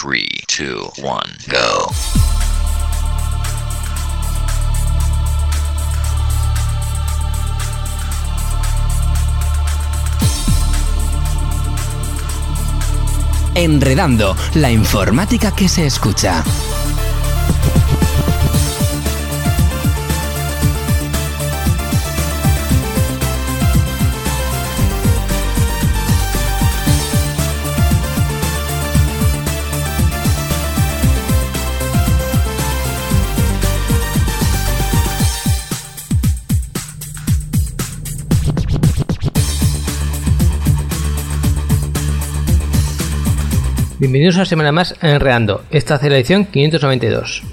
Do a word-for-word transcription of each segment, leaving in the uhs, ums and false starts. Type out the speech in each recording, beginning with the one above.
three, two, one, go. Enredando, la informática que se escucha. Bienvenidos una semana más a Enredando. Esta es la edición quinientos noventa y dos.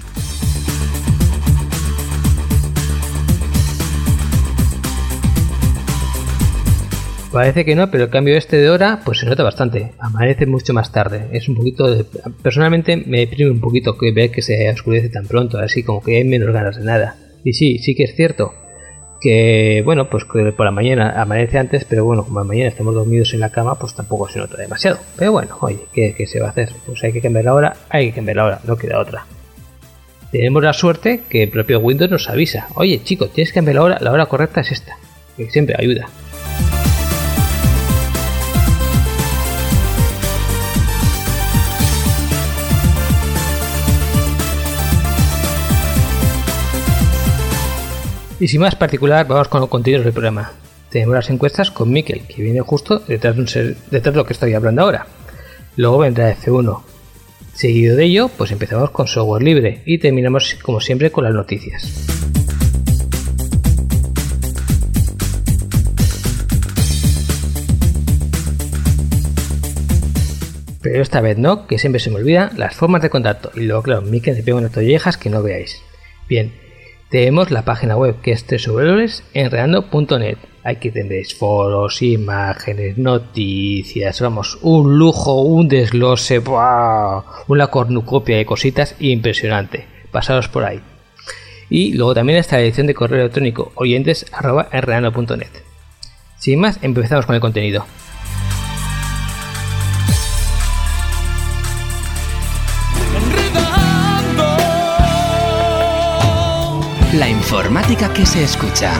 Parece que no, pero el cambio este de hora pues se nota bastante. Amanece mucho más tarde. Es un poquito de... Personalmente me deprime un poquito que ver que se oscurece tan pronto, así como que hay menos ganas de nada. Y sí, sí que es cierto que, bueno, pues que por la mañana amanece antes, pero bueno, como mañana estamos dormidos en la cama, pues tampoco se nota demasiado. Pero bueno, oye, ¿qué, qué se va a hacer? Pues hay que cambiar la hora, hay que cambiar la hora, no queda otra. Tenemos la suerte que el propio Windows nos avisa: oye, chicos, tienes que cambiar la hora, la hora correcta es esta, que siempre ayuda. Y sin más particular, vamos con los contenidos del programa. Tenemos las encuestas con Miquel, que viene justo detrás de, un ser, detrás de lo que estoy hablando ahora. Luego vendrá F uno. Seguido de ello, pues empezamos con software libre y terminamos como siempre con las noticias. Pero esta vez no, que siempre se me olvida las formas de contacto. Y luego, claro, Miquel me pega unas tollejas que no veáis. Bien. Tenemos la página web que es doble u doble u doble u punto enredando punto net. Aquí tendréis foros, imágenes, noticias, vamos, un lujo, un desglose, ¡buah! Una cornucopia de cositas impresionante. Pasaros por ahí. Y luego también está la edición de correo electrónico oyentes arroba enredando punto net. Sin más, empezamos con el contenido. La informática que se escucha.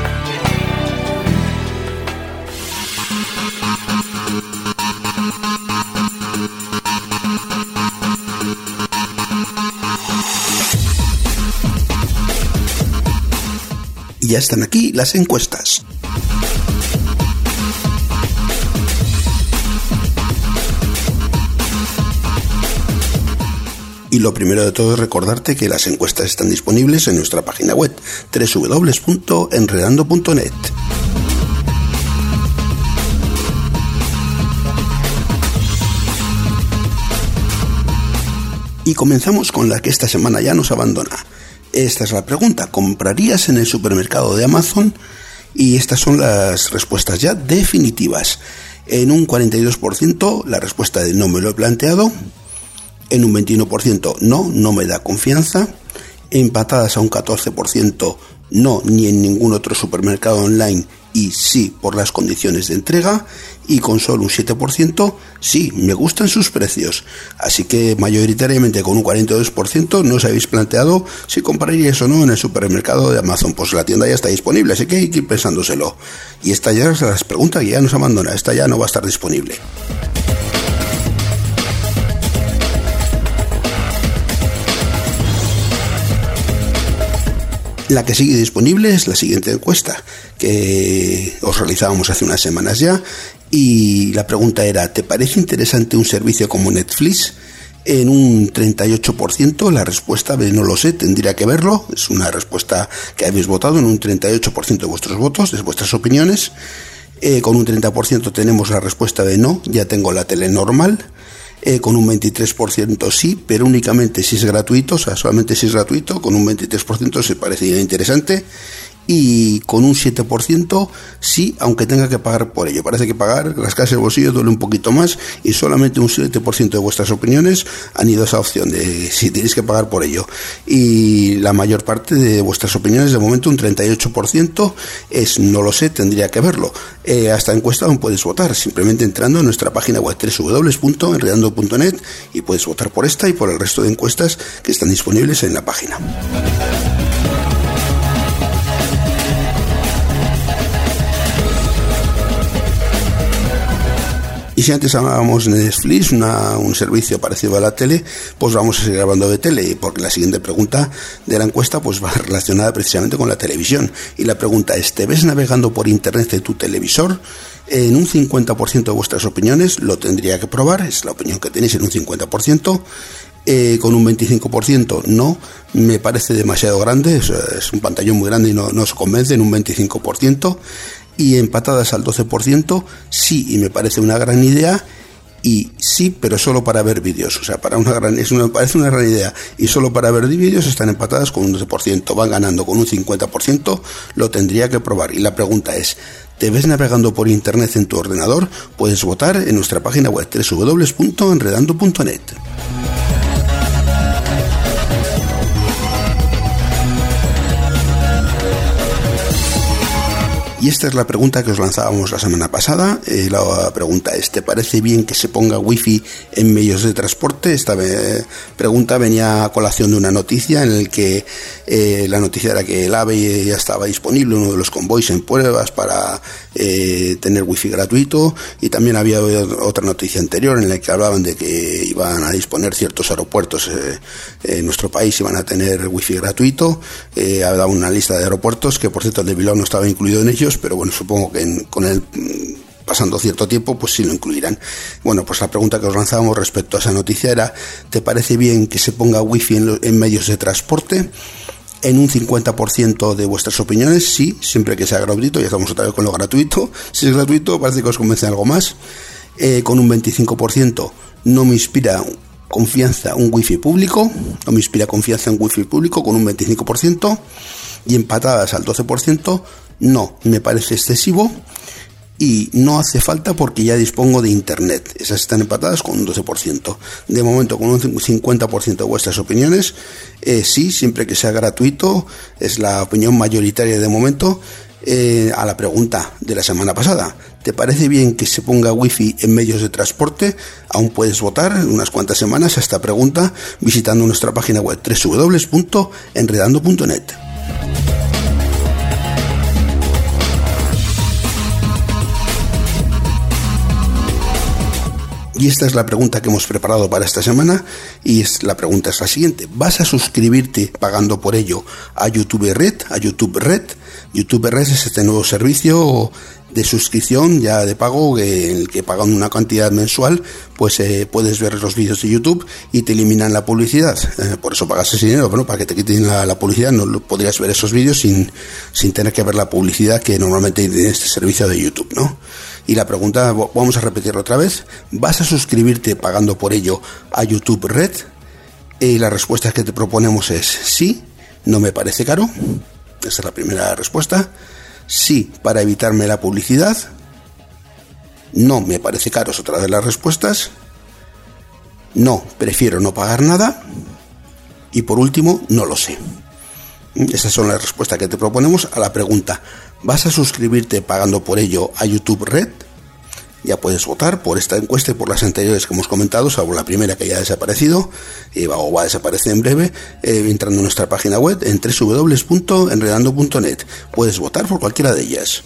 Y ya están aquí las encuestas. Y lo primero de todo es recordarte que las encuestas están disponibles en nuestra página web doble u doble u doble u punto enredando punto net. Y comenzamos con la que esta semana ya nos abandona. Esta es la pregunta: ¿comprarías en el supermercado de Amazon? Y estas son las respuestas ya definitivas. En un cuarenta y dos por ciento la respuesta de no me lo he planteado. En un veintiuno por ciento no, no me da confianza. Empatadas a un catorce por ciento no, ni en ningún otro supermercado online, y sí por las condiciones de entrega. Y con solo un siete por ciento sí, me gustan sus precios. Así que mayoritariamente con un cuarenta y dos por ciento no os habéis planteado si compraríais o no en el supermercado de Amazon. Pues la tienda ya está disponible, así que hay que ir pensándoselo. Y esta ya es la pregunta que ya nos abandona, esta ya no va a estar disponible. La que sigue disponible es la siguiente encuesta que os realizábamos hace unas semanas ya, y la pregunta era: ¿te parece interesante un servicio como Netflix? En un treinta y ocho por ciento la respuesta de no lo sé, tendría que verlo. Es una respuesta que habéis votado en un treinta y ocho por ciento de vuestros votos, de vuestras opiniones. Eh, con un treinta por ciento tenemos la respuesta de no, ya tengo la tele normal. Eh, con un veintitrés por ciento sí, pero únicamente si es gratuito, o sea, solamente si es gratuito. Con un veintitrés por ciento se parecía interesante. y con un siete por ciento sí, aunque tenga que pagar por ello. Parece que pagar, rascarse el bolsillo duele un poquito más, y solamente un siete por ciento de vuestras opiniones han ido a esa opción de si tenéis que pagar por ello. Y la mayor parte de vuestras opiniones, de momento un treinta y ocho por ciento, es no lo sé, tendría que verlo. Eh, a esta encuesta aún puedes votar, simplemente entrando en nuestra página web doble u doble u doble u punto enredando punto net, y puedes votar por esta y por el resto de encuestas que están disponibles en la página. Y si antes hablábamos de Netflix, una, un servicio parecido a la tele, pues vamos a seguir hablando de tele, porque la siguiente pregunta de la encuesta pues va relacionada precisamente con la televisión. Y la pregunta es, ¿te ves navegando por internet de tu televisor? En un cincuenta por ciento de vuestras opiniones lo tendría que probar, es la opinión que tenéis en un cincuenta por ciento. Eh, con un veinticinco por ciento no, me parece demasiado grande, es, es un pantallón muy grande y no, no os convence, en un veinticinco por ciento. Y empatadas al doce por ciento, sí, y me parece una gran idea, y sí, pero solo para ver vídeos. O sea, para una gran, es una, me parece una gran idea, y solo para ver vídeos están empatadas con un doce por ciento, van ganando con un cincuenta por ciento, lo tendría que probar. Y la pregunta es, ¿te ves navegando por internet en tu ordenador? Puedes votar en nuestra página web doble u doble u doble u punto enredando punto net. Y esta es la pregunta que os lanzábamos la semana pasada. Eh, la pregunta es, ¿te parece bien que se ponga wifi en medios de transporte? Esta eh, pregunta venía a colación de una noticia en la que eh, la noticia era que el AVE ya estaba disponible, uno de los convoys en pruebas para eh, tener wifi gratuito, y también había otra noticia anterior en la que hablaban de que iban a disponer ciertos aeropuertos eh, en nuestro país, iban a tener wifi gratuito. Eh, había una lista de aeropuertos que, por cierto, el de Bilbao no estaba incluido en ellos, pero bueno, supongo que en, con el pasando cierto tiempo pues sí lo incluirán. Bueno, pues la pregunta que os lanzábamos respecto a esa noticia era, ¿te parece bien que se ponga wifi en, lo, en medios de transporte? En un cincuenta por ciento de vuestras opiniones, sí, siempre que sea gratuito. Ya estamos otra vez con lo gratuito. Si es gratuito, parece que os convence algo más. Eh, con un veinticinco por ciento, no me inspira confianza un wifi público, no me inspira confianza en wifi público, con un veinticinco por ciento. Y empatadas al doce por ciento, no, me parece excesivo y no hace falta porque ya dispongo de internet. Esas están empatadas con un doce por ciento. De momento, con un cincuenta por ciento de vuestras opiniones, eh, sí, siempre que sea gratuito, es la opinión mayoritaria de momento. Eh, a la pregunta de la semana pasada, ¿te parece bien que se ponga wifi en medios de transporte? Aún puedes votar unas cuantas semanas a esta pregunta visitando nuestra página web doble u doble u doble u punto enredando punto net. Y esta es la pregunta que hemos preparado para esta semana, y es, la pregunta es la siguiente: ¿vas a suscribirte pagando por ello a YouTube Red? A YouTube Red. YouTube Red es este nuevo servicio de suscripción ya de pago, en el que pagando una cantidad mensual pues eh, puedes ver los vídeos de YouTube y te eliminan la publicidad. Eh, por eso pagas ese dinero, bueno, para que te quiten la, la publicidad. No podrías ver esos vídeos sin, sin tener que ver la publicidad que normalmente hay en este servicio de YouTube, ¿no? Y la pregunta, vamos a repetirlo otra vez: ¿vas a suscribirte pagando por ello a YouTube Red? Y la respuesta que te proponemos es sí, no me parece caro. Esa es la primera respuesta. Sí, para evitarme la publicidad. No me parece caro, es otra de las respuestas. No, prefiero no pagar nada. Y por último, no lo sé. Esas son las respuestas que te proponemos a la pregunta: ¿vas a suscribirte pagando por ello a YouTube Red? Ya puedes votar por esta encuesta y por las anteriores que hemos comentado, salvo la primera que ya ha desaparecido, y va, o va a desaparecer en breve, eh, entrando en nuestra página web en doble u doble u doble u punto enredando punto net. Puedes votar por cualquiera de ellas.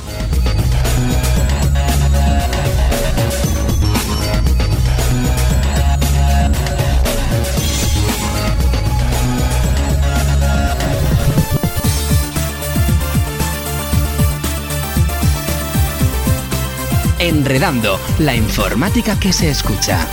Enredando, la informática que se escucha.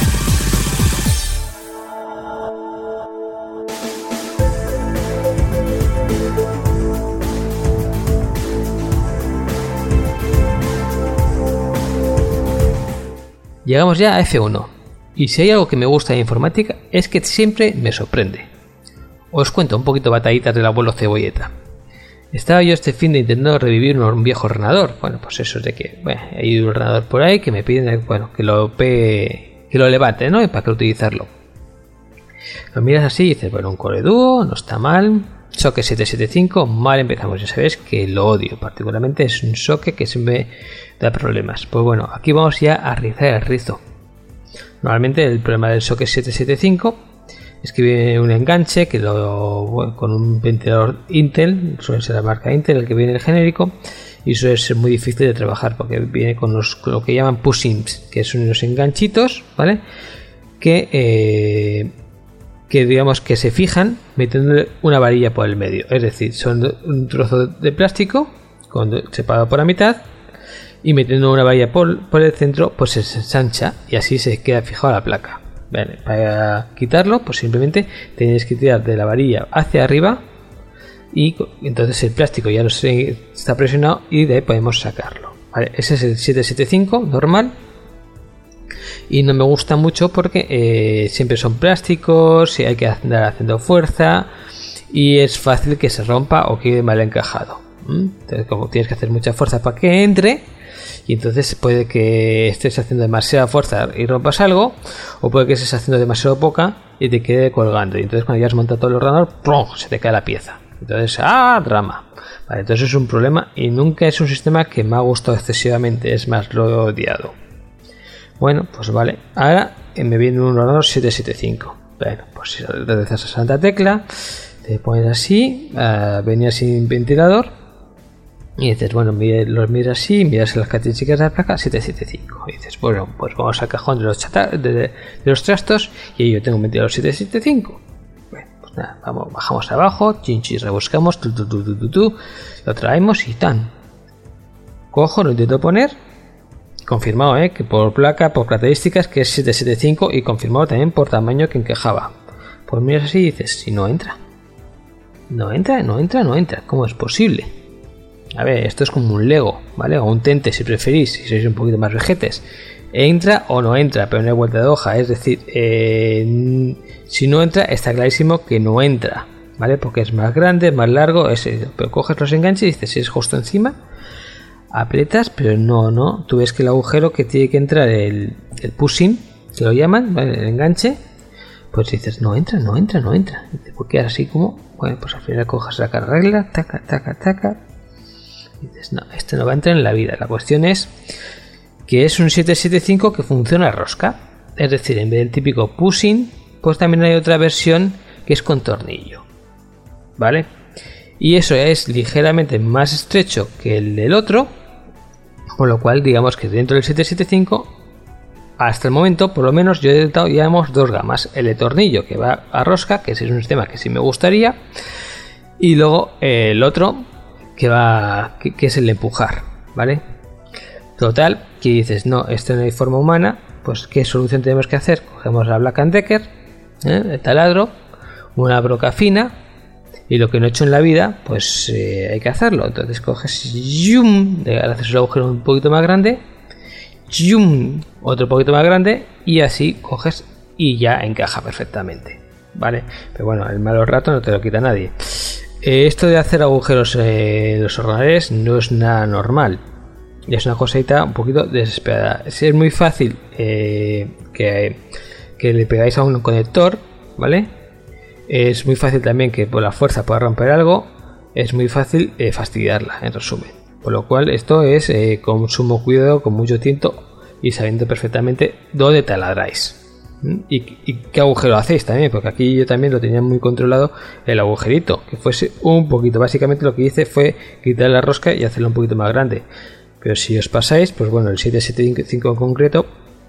Llegamos ya a F uno, y si hay algo que me gusta de informática es que siempre me sorprende. Os cuento un poquito batallitas del abuelo Cebolleta. Estaba yo este fin de intentando revivir un viejo ordenador. Bueno, pues eso es de que bueno, hay un ordenador por ahí que me piden bueno, que lo pe... que lo levante, ¿no? Para que utilizarlo. Lo miras así y dices, bueno, un Core Duo, no está mal. Socket siete setenta y cinco, mal empezamos. Ya sabéis que lo odio, particularmente es un socket que siempre da problemas. Pues bueno, aquí vamos ya a rizar el rizo. Normalmente el problema del Socket siete setenta y cinco es que viene un enganche que lo, bueno, con un ventilador Intel, suele ser la marca Intel el que viene el genérico, y suele ser muy difícil de trabajar porque viene con, los, con lo que llaman pushings, que son unos enganchitos, ¿vale? Que, eh, que digamos que se fijan metiéndole una varilla por el medio, es decir, son un trozo de plástico con, separado por la mitad, y metiendo una varilla por, por el centro pues se ensancha y así se queda fijado a la placa. Vale, para quitarlo pues simplemente tenéis que tirar de la varilla hacia arriba y entonces el plástico ya no se, está presionado y de ahí podemos sacarlo. Vale, ese es el siete setenta y cinco normal y no me gusta mucho porque eh, siempre son plásticos y hay que andar haciendo fuerza y es fácil que se rompa o quede mal encajado. ¿Mm? Entonces, como tienes que hacer mucha fuerza para que entre, y entonces puede que estés haciendo demasiada fuerza y rompas algo, o puede que estés haciendo demasiado poca y te quede colgando, y entonces cuando ya has montado todo el ordenador, ¡pum!, se te cae la pieza. Entonces, ¡ah! Drama. Vale, entonces es un problema y nunca es un sistema que me ha gustado excesivamente, es más, lo he odiado. Bueno, pues vale, ahora me viene un ordenador siete setenta y cinco. Bueno, pues si le das a Santa Tecla, te pones así, uh, venía sin ventilador. Y dices, bueno, los miras así, miras las características de la placa, siete setenta y cinco. Y dices, bueno, pues vamos al cajón de los, chata, de, de los trastos y ahí yo tengo un ventilador siete setenta y cinco. Bueno, pues nada, vamos, bajamos abajo, chinchis, rebuscamos, tu, tu, tu, tu, tu, tu, lo traemos y tan. Cojo, lo intento poner, confirmado, ¿eh? Que por placa, por características, que es siete setenta y cinco y confirmado también por tamaño que encajaba. Pues miras así y dices, si no entra. No entra, no entra, no entra. ¿Cómo es posible? A ver, esto es como un Lego, ¿vale? O un Tente si preferís, si sois un poquito más vejetes. Entra o no entra, pero no hay vuelta de hoja. Es decir, eh, si no entra, está clarísimo que no entra, ¿vale? Porque es más grande, más largo, es, pero coges los enganches y dices, si es justo encima, aprietas, pero no, no. Tú ves que el agujero que tiene que entrar, el, el pushing, que lo llaman, ¿vale? El enganche, pues dices, no entra, no entra, no entra. Y te puede quedar así como, bueno, pues al final coges la regla, taca, taca, taca. Y dices, no, esto no va a entrar en la vida. La cuestión es que es un siete setenta y cinco que funciona a rosca. Es decir, en vez del típico pushing, pues también hay otra versión que es con tornillo, ¿vale? Y eso es ligeramente más estrecho que el del otro, por lo cual digamos que dentro del siete setenta y cinco, hasta el momento, por lo menos yo he detectado, digamos, dos gamas. El de tornillo que va a rosca, que ese es un sistema que sí me gustaría, y luego eh, el otro que va que, que es el de empujar, ¿vale? Total, que dices, no, esto no hay forma humana, pues ¿qué solución tenemos que hacer? Cogemos la Black and Decker, ¿eh? El taladro, una broca fina, y lo que no he hecho en la vida, pues eh, hay que hacerlo. Entonces coges, yum, le haces el agujero un poquito más grande, yum, otro poquito más grande, y así coges y ya encaja perfectamente, ¿vale? Pero bueno, el malo rato no te lo quita nadie. Esto de hacer agujeros en los ordenadores no es nada normal. Es una cosita un poquito desesperada. Es muy fácil eh, que, que le pegáis a un conector, ¿vale? Es muy fácil también que por la fuerza pueda romper algo. Es muy fácil eh, fastidiarla, en resumen. Por lo cual esto es eh, con sumo cuidado, con mucho tiento y sabiendo perfectamente dónde taladráis. ¿Y, y qué agujero hacéis también? Porque aquí yo también lo tenía muy controlado, el agujerito, que fuese un poquito. Básicamente lo que hice fue quitar la rosca y hacerlo un poquito más grande. Pero si os pasáis, pues bueno, el siete setenta y cinco en concreto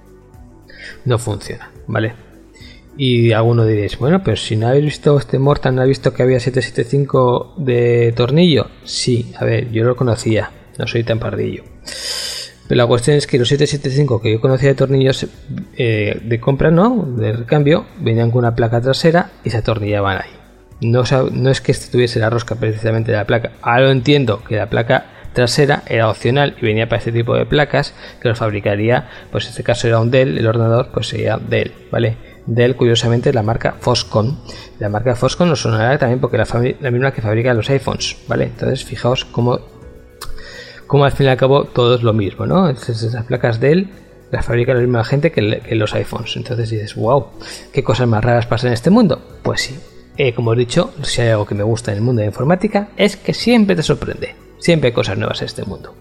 no funciona, ¿vale? Y alguno diréis, bueno, pero si no habéis visto este Mortal, ¿no habéis visto que había siete setenta y cinco de tornillo? Sí, a ver, yo lo conocía, no soy tan pardillo. Pero la cuestión es que los siete setenta y cinco que yo conocía de tornillos eh, de compra, ¿no? De recambio, venían con una placa trasera y se atornillaban ahí. No, no es que este tuviese la rosca precisamente de la placa. Ahora lo entiendo, que la placa trasera era opcional y venía para este tipo de placas que los fabricaría, pues en este caso era un Dell, el ordenador pues sería Dell, ¿vale? Dell, curiosamente, la marca Foxconn. La marca Foxconn nos sonará también porque la, la misma que fabrica los iPhones, ¿vale? Entonces, fijaos cómo, cómo al fin y al cabo todo es lo mismo, ¿no? Entonces, esas placas Dell las fabrica la misma gente que, le, que los iPhones. Entonces dices, wow, ¿qué cosas más raras pasan en este mundo? Pues sí, eh, como he dicho, si hay algo que me gusta en el mundo de la informática es que siempre te sorprende. Siempre hay cosas nuevas en este mundo.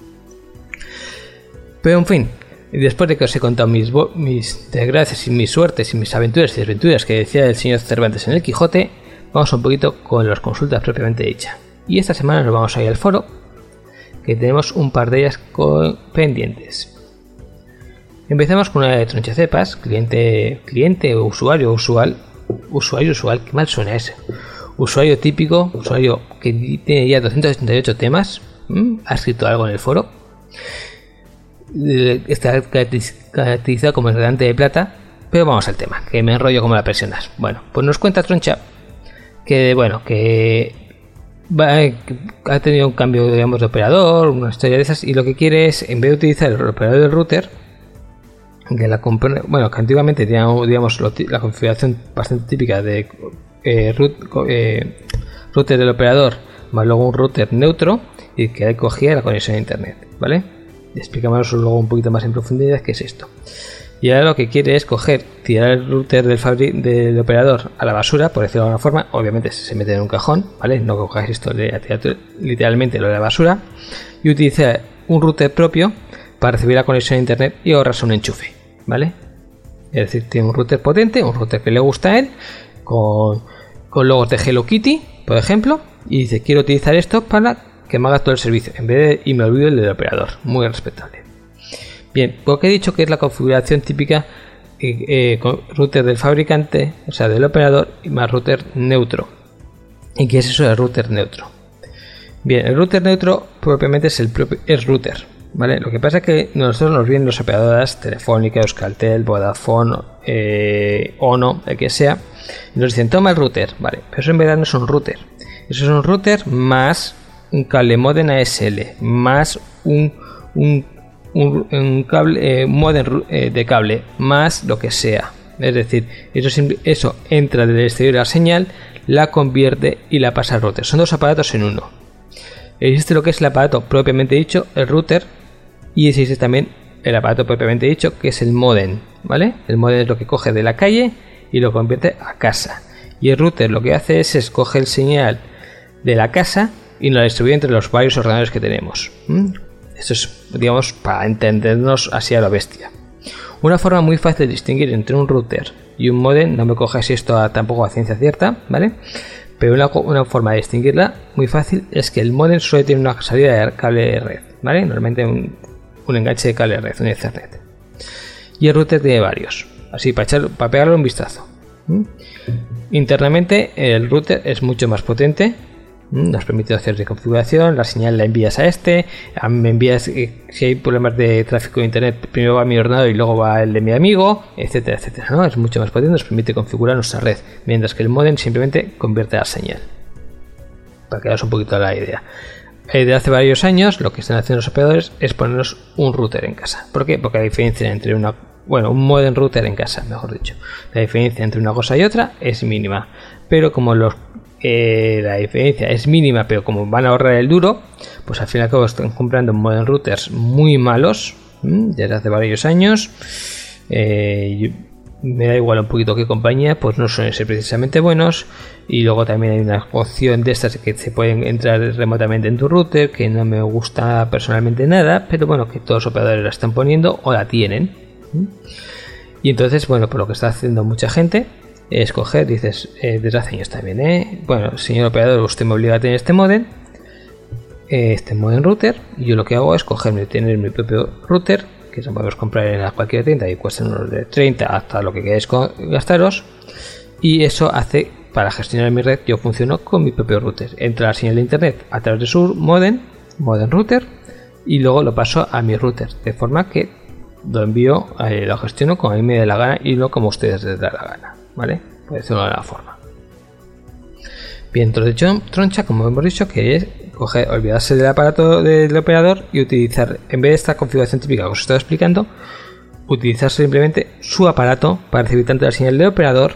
Pero en fin, después de que os he contado mis, mis desgracias y mis suertes y mis aventuras y desventuras que decía el señor Cervantes en el Quijote, vamos un poquito con las consultas propiamente dichas. Y esta semana nos vamos a ir al foro, que tenemos un par de ellas con pendientes. Empezamos con una de Tronchacepas, cliente, cliente o usuario usual, usuario usual, qué mal suena ese. Usuario típico, usuario que tiene ya doscientos ochenta y ocho temas, ¿Mm? ha escrito algo en el foro. Está caracterizado como el redante de plata, pero vamos al tema, que me enrollo como las personas. Bueno, pues nos cuenta Troncha que bueno, que va, ha tenido un cambio, digamos, de operador, una historia de esas, y lo que quiere es, en vez de utilizar el operador del router, que la bueno, que antiguamente tenía, digamos, la configuración bastante típica de eh, root, eh, router del operador, más luego un router neutro, y que ahí cogía la conexión a internet, ¿vale? Explicamos luego un poquito más en profundidad qué es esto. Y ahora lo que quiere es coger, tirar el router del, fabri del operador a la basura, por decirlo de alguna forma. Obviamente se mete en un cajón, ¿vale? No cogáis esto literalmente lo de la basura, y utilizar un router propio para recibir la conexión a internet y ahorrarse un enchufe, ¿vale? Es decir, tiene un router potente, un router que le gusta a él, con, con logos de Hello Kitty, por ejemplo, y dice, quiero utilizar esto para que me haga todo el servicio, en vez de, y me olvido el del operador. Muy respetable. Bien, porque he dicho que es la configuración típica eh, eh, con router del fabricante, o sea, del operador, y más router neutro. ¿Y qué es eso del router neutro? Bien, el router neutro propiamente es el propio es router, ¿vale? Lo que pasa es que nosotros nos vienen los operadoras Telefónica, Euskaltel, Vodafone, eh, Ono, el que sea, y nos dicen, toma el router, ¿vale? Pero eso en verdad no es un router. Eso es un router más un cable modem A S L más un, un, un, un cable eh, modem eh, de cable más lo que sea. Es decir, eso, eso entra del exterior a la señal, la convierte y la pasa al router. Son dos aparatos en uno. Existe lo que es el aparato propiamente dicho, el router, y existe también el aparato propiamente dicho, que es el modem, ¿vale? El modem es lo que coge de la calle y lo convierte a casa. Y el router lo que hace es escoge el señal de la casa y nos la distribuye entre los varios ordenadores que tenemos. ¿Mm? Esto es, digamos, para entendernos así a la bestia. Una forma muy fácil de distinguir entre un router y un modem, no me cojáis esto a, tampoco a ciencia cierta, ¿vale? Pero una, una forma de distinguirla muy fácil es que el modem suele tener una salida de cable de red, ¿vale? Normalmente un, un enganche de cable de red, un Ethernet. Y el router tiene varios, así para, echar, para pegarle un vistazo. ¿Mm? Internamente el router es mucho más potente. Nos permite hacer de configuración, la señal la envías a este, me envías eh, si hay problemas de tráfico de internet, primero va a mi ordenador y luego va el de mi amigo, etcétera, etcétera, ¿no? Es mucho más potente, nos permite configurar nuestra red, mientras que el modem simplemente convierte la señal. Para que hagas un poquito la idea. Eh, de hace varios años lo que están haciendo los operadores es ponernos un router en casa. ¿Por qué? Porque la diferencia entre una, bueno, un modem router en casa, mejor dicho, la diferencia entre una cosa y otra es mínima, pero como los Eh, la diferencia es mínima, pero como van a ahorrar el duro, pues al fin y al cabo están comprando modem routers muy malos ¿m? desde hace varios años. Eh, me da igual un poquito qué compañía, pues no suelen ser precisamente buenos. Y luego también hay una opción de estas que se pueden entrar remotamente en tu router, que no me gusta personalmente nada, pero bueno, que todos los operadores la están poniendo o la tienen. ¿m? Y entonces, bueno, por lo que está haciendo mucha gente escoger, dices, eh, desde hace años también, ¿eh? Bueno, señor operador, usted me obliga a tener este modem, eh, este modem router, y yo lo que hago es cogerme, tener mi propio router, que se podemos comprar en cualquier tienda y cuestan unos de treinta hasta lo que queráis gastaros, y eso hace, para gestionar mi red, yo funciono con mi propio router. Entra la señal de internet a través de su modem, modem router, y luego lo paso a mi router, de forma que lo envío, eh, lo gestiono como a mí me dé la gana y no como a ustedes les da la gana. ¿Vale? Por decirlo de la forma. Bien, entonces Troncha, como hemos dicho, que es coger, olvidarse del aparato del operador y utilizar, en vez de esta configuración típica que os estoy explicando, utilizar simplemente su aparato para recibir tanto la señal del operador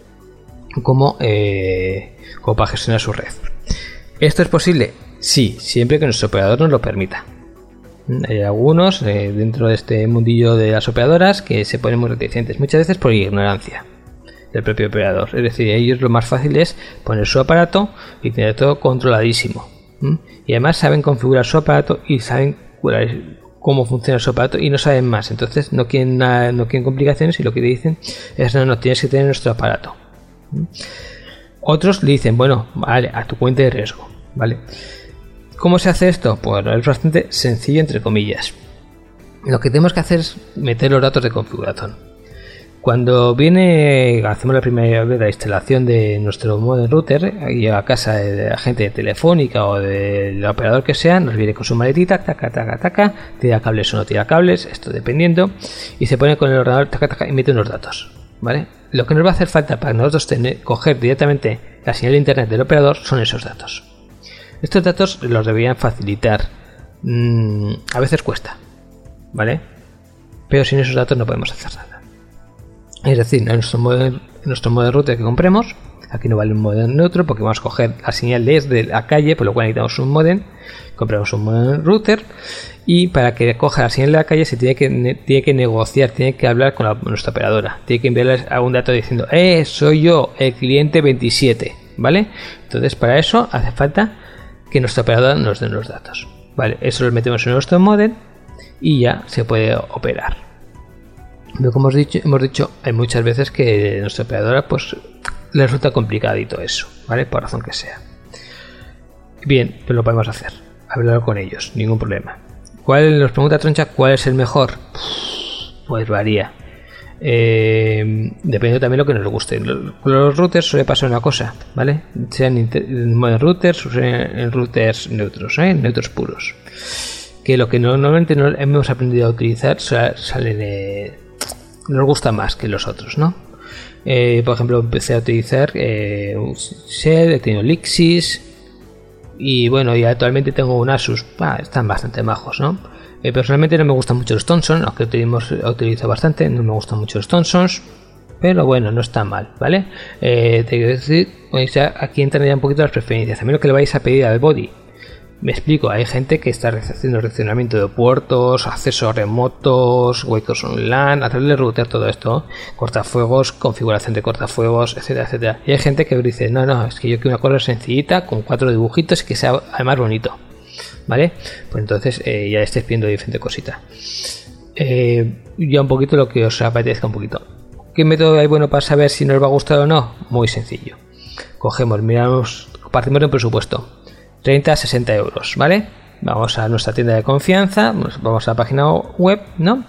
como, eh, como para gestionar su red. ¿Esto es posible? Sí, siempre que nuestro operador nos lo permita. Hay algunos eh, dentro de este mundillo de las operadoras que se ponen muy reticentes, muchas veces por ignorancia del propio operador. Es decir, a ellos lo más fácil es poner su aparato y tener todo controladísimo. ¿Mm? Y además saben configurar su aparato y saben cómo funciona su aparato y no saben más. Entonces no quieren, nada, no quieren complicaciones y lo que te dicen es no, no, tienes que tener nuestro aparato. ¿Mm? Otros le dicen, bueno, vale, a tu cuenta de riesgo, ¿vale? ¿Cómo se hace esto? Pues es bastante sencillo, entre comillas. Lo que tenemos que hacer es meter los datos de configuración. Cuando viene, hacemos la primera vez la instalación de nuestro modem router y a casa de la gente de Telefónica o del operador que sea, nos viene con su maletita, taca, taca, taca, tira cables o no tira cables, esto dependiendo, y se pone con el ordenador, taca, taca, y mete unos datos, ¿vale? Lo que nos va a hacer falta para nosotros tener, coger directamente la señal de internet del operador son esos datos. Estos datos los deberían facilitar. Mm, a veces cuesta, ¿vale? Pero sin esos datos no podemos hacer nada. Es decir, en nuestro modem, en nuestro modem router que compremos, aquí no vale un modem neutro porque vamos a coger la señal desde la calle, por lo cual necesitamos un modem. Compramos un modem router y para que coja la señal de la calle se tiene que, tiene que negociar, tiene que hablar con la, nuestra operadora. Tiene que enviarles algún dato diciendo, eh, soy yo, el cliente veintisiete, ¿vale? Entonces para eso hace falta que nuestra operadora nos den los datos, ¿vale? Eso lo metemos en nuestro modem y ya se puede operar. Pero como hemos dicho, hemos dicho, hay muchas veces que nuestra operadora pues le resulta complicadito eso, ¿vale? Por razón que sea. Bien, pues lo podemos hacer, hablar con ellos, ningún problema. ¿Cuál, nos pregunta Troncha, cuál es el mejor? Pues varía. Eh, depende también de lo que nos guste. Los, los routers suele pasar una cosa, ¿vale? Sean en modem routers o sean en routers neutros, ¿eh? Neutros puros. Que lo que no, normalmente no hemos aprendido a utilizar salen de, nos gusta más que los otros, ¿no? Eh, por ejemplo, empecé a utilizar eh, un Shell, he tenido Lixis y bueno, y actualmente tengo un Asus. Ah, están bastante majos, ¿no? Eh, personalmente no me gustan mucho los Thomson, aunque utilizamos, utilizo bastante, no me gustan mucho los Thomsons, pero bueno, no está mal, ¿vale? Eh, te quiero decir, aquí entran ya un poquito las preferencias. También lo que le vais a pedir al body. Me explico, hay gente que está haciendo reaccionamiento de puertos, accesos remotos, huecos online, a través del router, todo esto, cortafuegos, configuración de cortafuegos, etcétera, etcétera. Y hay gente que dice, no, no, es que yo quiero una cosa sencillita, con cuatro dibujitos y que sea además bonito, ¿vale? Pues entonces eh, ya estáis pidiendo diferente cosita. Eh, ya un poquito lo que os apetezca un poquito. ¿Qué método hay bueno para saber si nos va a gustar o no? Muy sencillo. Cogemos, miramos, partimos de un presupuesto. treinta a sesenta euros, ¿vale? Vamos a nuestra tienda de confianza, vamos a la página web, ¿no?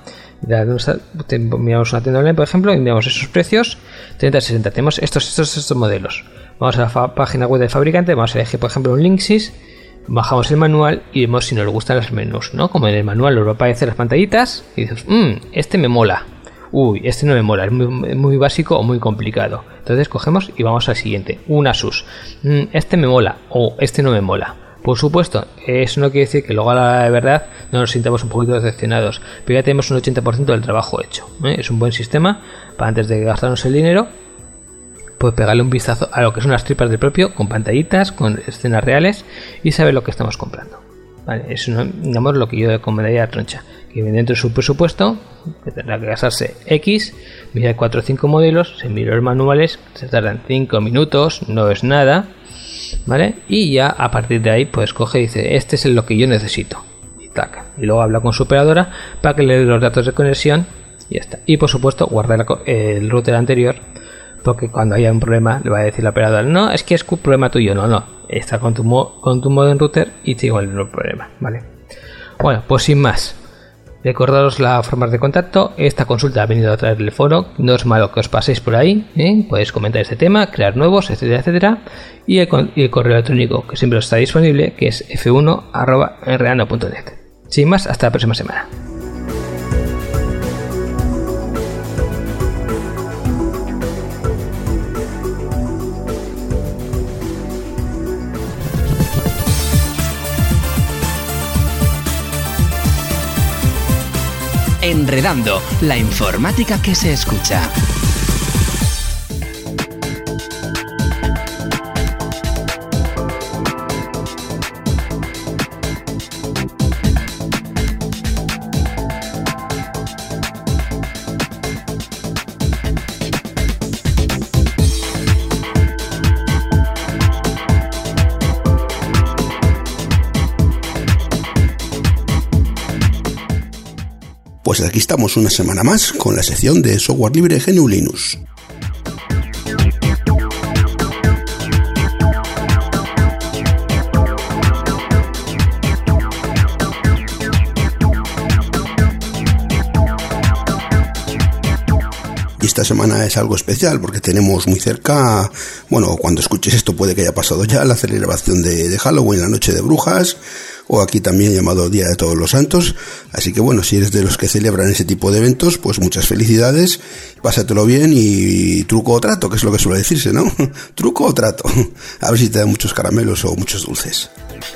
Miramos una tienda online, por ejemplo, y miramos esos precios, treinta a sesenta. Tenemos estos, estos, estos modelos. Vamos a la fa- página web del fabricante, vamos a elegir, por ejemplo, un Linksys, bajamos el manual y vemos si nos gustan los menús, ¿no? Como en el manual nos va a aparecer las pantallitas y dices, mmm, este me mola. Uy, este no me mola, es muy, muy básico o muy complicado. Entonces cogemos y vamos al siguiente, un Asus. Mm, este me mola o este no me mola. Por supuesto, eso no quiere decir que luego a la verdad no nos sintamos un poquito decepcionados, pero ya tenemos un ochenta por ciento del trabajo hecho, ¿eh? Es un buen sistema para antes de gastarnos el dinero, pues pegarle un vistazo a lo que son las tripas del propio, con pantallitas, con escenas reales y saber lo que estamos comprando. Vale, eso es digamos, lo que yo recomendaría a Troncha, que dentro de su presupuesto, que tendrá que gastarse X, mira cuatro o cinco modelos, se mira los manuales, se tardan cinco minutos, no es nada, ¿vale? Y ya a partir de ahí, pues coge y dice, este es lo que yo necesito, y taca, y luego habla con su operadora para que le dé los datos de conexión, y ya está. Y por supuesto, guardar el router anterior, porque cuando haya un problema le va a decir la operadora, no, es que es un problema tuyo, no, no, está con tu, mo- con tu modem router y te igual no problema, ¿vale? Bueno, pues sin más, recordaros las formas de contacto. Esta consulta ha venido a través del foro, no es malo que os paséis por ahí, ¿eh? Podéis comentar este tema, crear nuevos, etcétera, etcétera, y el, y el correo electrónico que siempre está disponible, que es efe uno arroba enredando punto net. Sin más, hasta la próxima semana. Enredando, la informática que se escucha. Pues aquí estamos una semana más con la sección de software libre G N U Linux. Y esta semana es algo especial porque tenemos muy cerca, bueno, cuando escuches esto puede que haya pasado ya, la celebración de, de Halloween, la noche de brujas, o aquí también llamado Día de Todos los Santos. Así que bueno, si eres de los que celebran ese tipo de eventos, pues muchas felicidades, pásatelo bien y truco o trato, que es lo que suele decirse, ¿no? Truco o trato, a ver si te dan muchos caramelos o muchos dulces.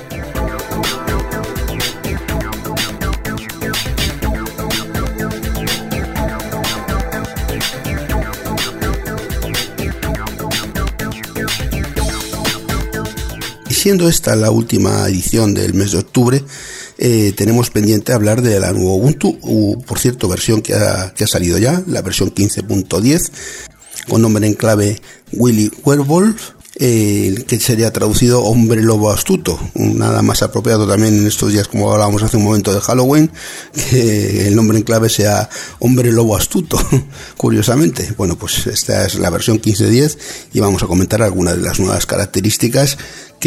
Siendo esta la última edición del mes de octubre, eh, tenemos pendiente hablar de la nueva Ubuntu, u, por cierto, versión que ha, que ha salido ya, la versión quince punto diez, con nombre en clave Willy Werewolf, eh, que sería traducido hombre lobo astuto, nada más apropiado también en estos días, como hablábamos hace un momento de Halloween, que el nombre en clave sea hombre lobo astuto, curiosamente. Bueno, pues esta es la versión quince punto diez y vamos a comentar algunas de las nuevas características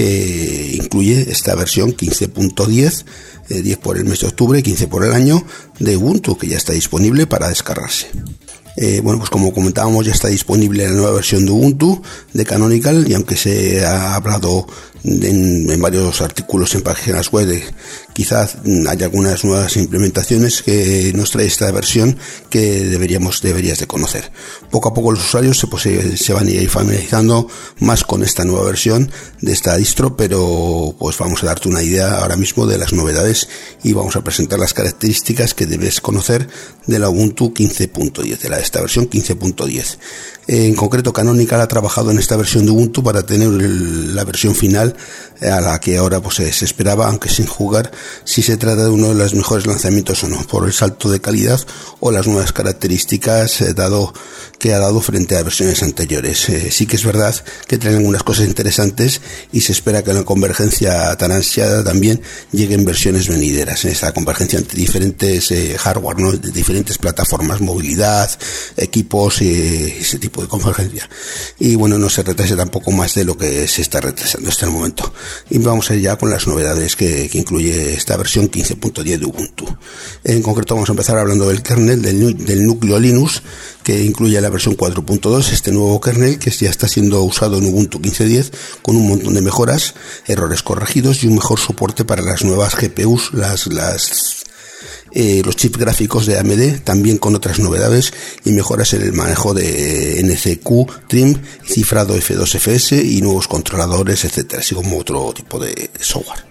que incluye esta versión quince punto diez, eh, diez por el mes de octubre, quince por el año, de Ubuntu, que ya está disponible para descargarse. Eh, bueno, pues como comentábamos, ya está disponible la nueva versión de Ubuntu de Canonical, y aunque se ha hablado en, en varios artículos en páginas web de quizás haya algunas nuevas implementaciones que nos trae esta versión que deberíamos deberías de conocer. Poco a poco los usuarios se, pues, se van a ir familiarizando más con esta nueva versión de esta distro, pero pues vamos a darte una idea ahora mismo de las novedades y vamos a presentar las características que debes conocer de la Ubuntu quince punto diez, de la, esta versión quince punto diez. En concreto, Canonical ha trabajado en esta versión de Ubuntu para tener el, la versión final a la que ahora pues se esperaba, aunque sin jugar si se trata de uno de los mejores lanzamientos o no, por el salto de calidad o las nuevas características eh, dado que ha dado frente a versiones anteriores. Eh, sí que es verdad que traen algunas cosas interesantes y se espera que la convergencia tan ansiada también llegue en versiones venideras, en esta convergencia entre diferentes eh, hardware, ¿no? De diferentes plataformas, movilidad, equipos y eh, ese tipo de convergencia. Y bueno, no se retrase tampoco más de lo que se está retrasando hasta el momento. Y vamos a ir ya con las novedades que, que incluye esta versión quince punto diez de Ubuntu. En concreto vamos a empezar hablando del kernel, del, del núcleo Linux, que incluye la versión cuatro punto dos, este nuevo kernel que ya está siendo usado en Ubuntu quince punto diez con un montón de mejoras, errores corregidos y un mejor soporte para las nuevas G P Us, las, las Eh, los chips gráficos de A M D, también con otras novedades y mejoras en el manejo de N C Q, Trim, cifrado F dos F S y nuevos controladores, etcétera, así como otro tipo de software.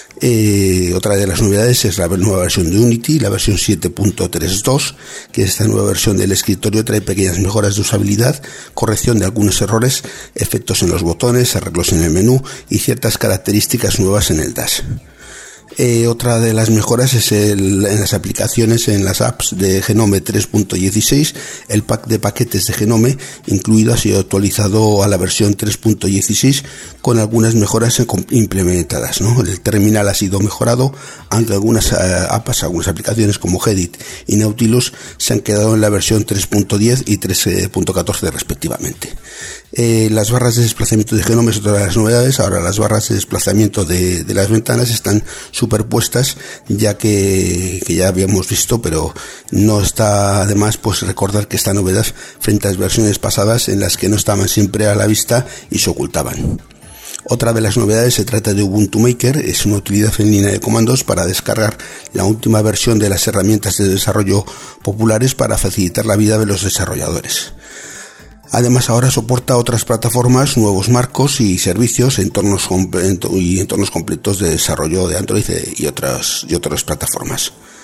Eh, otra de las novedades es la nueva versión de Unity, la versión siete punto tres punto dos, que esta nueva versión del escritorio trae pequeñas mejoras de usabilidad, corrección de algunos errores, efectos en los botones, arreglos en el menú y ciertas características nuevas en el Dash. Eh, otra de las mejoras es el, en las aplicaciones, en las apps de Genome tres punto dieciséis, el pack de paquetes de Genome incluido ha sido actualizado a la versión tres punto dieciséis con algunas mejoras implementadas, ¿no? El terminal ha sido mejorado, aunque algunas uh, apps, algunas aplicaciones como Gedit y Nautilus se han quedado en la versión tres punto diez y tres punto catorce respectivamente. Eh, las barras de desplazamiento de Genome es otra de las novedades. Ahora las barras de desplazamiento de, de las ventanas están superpuestas, ya que, que ya habíamos visto, pero no está además pues recordar que esta novedad frente a las versiones pasadas en las que no estaban siempre a la vista y se ocultaban. Otra de las novedades se trata de Ubuntu Maker, es una utilidad en línea de comandos para descargar la última versión de las herramientas de desarrollo populares para facilitar la vida de los desarrolladores. Además, ahora soporta otras plataformas, nuevos marcos y servicios, entornos y entornos completos de desarrollo de Android y otras, y otras plataformas.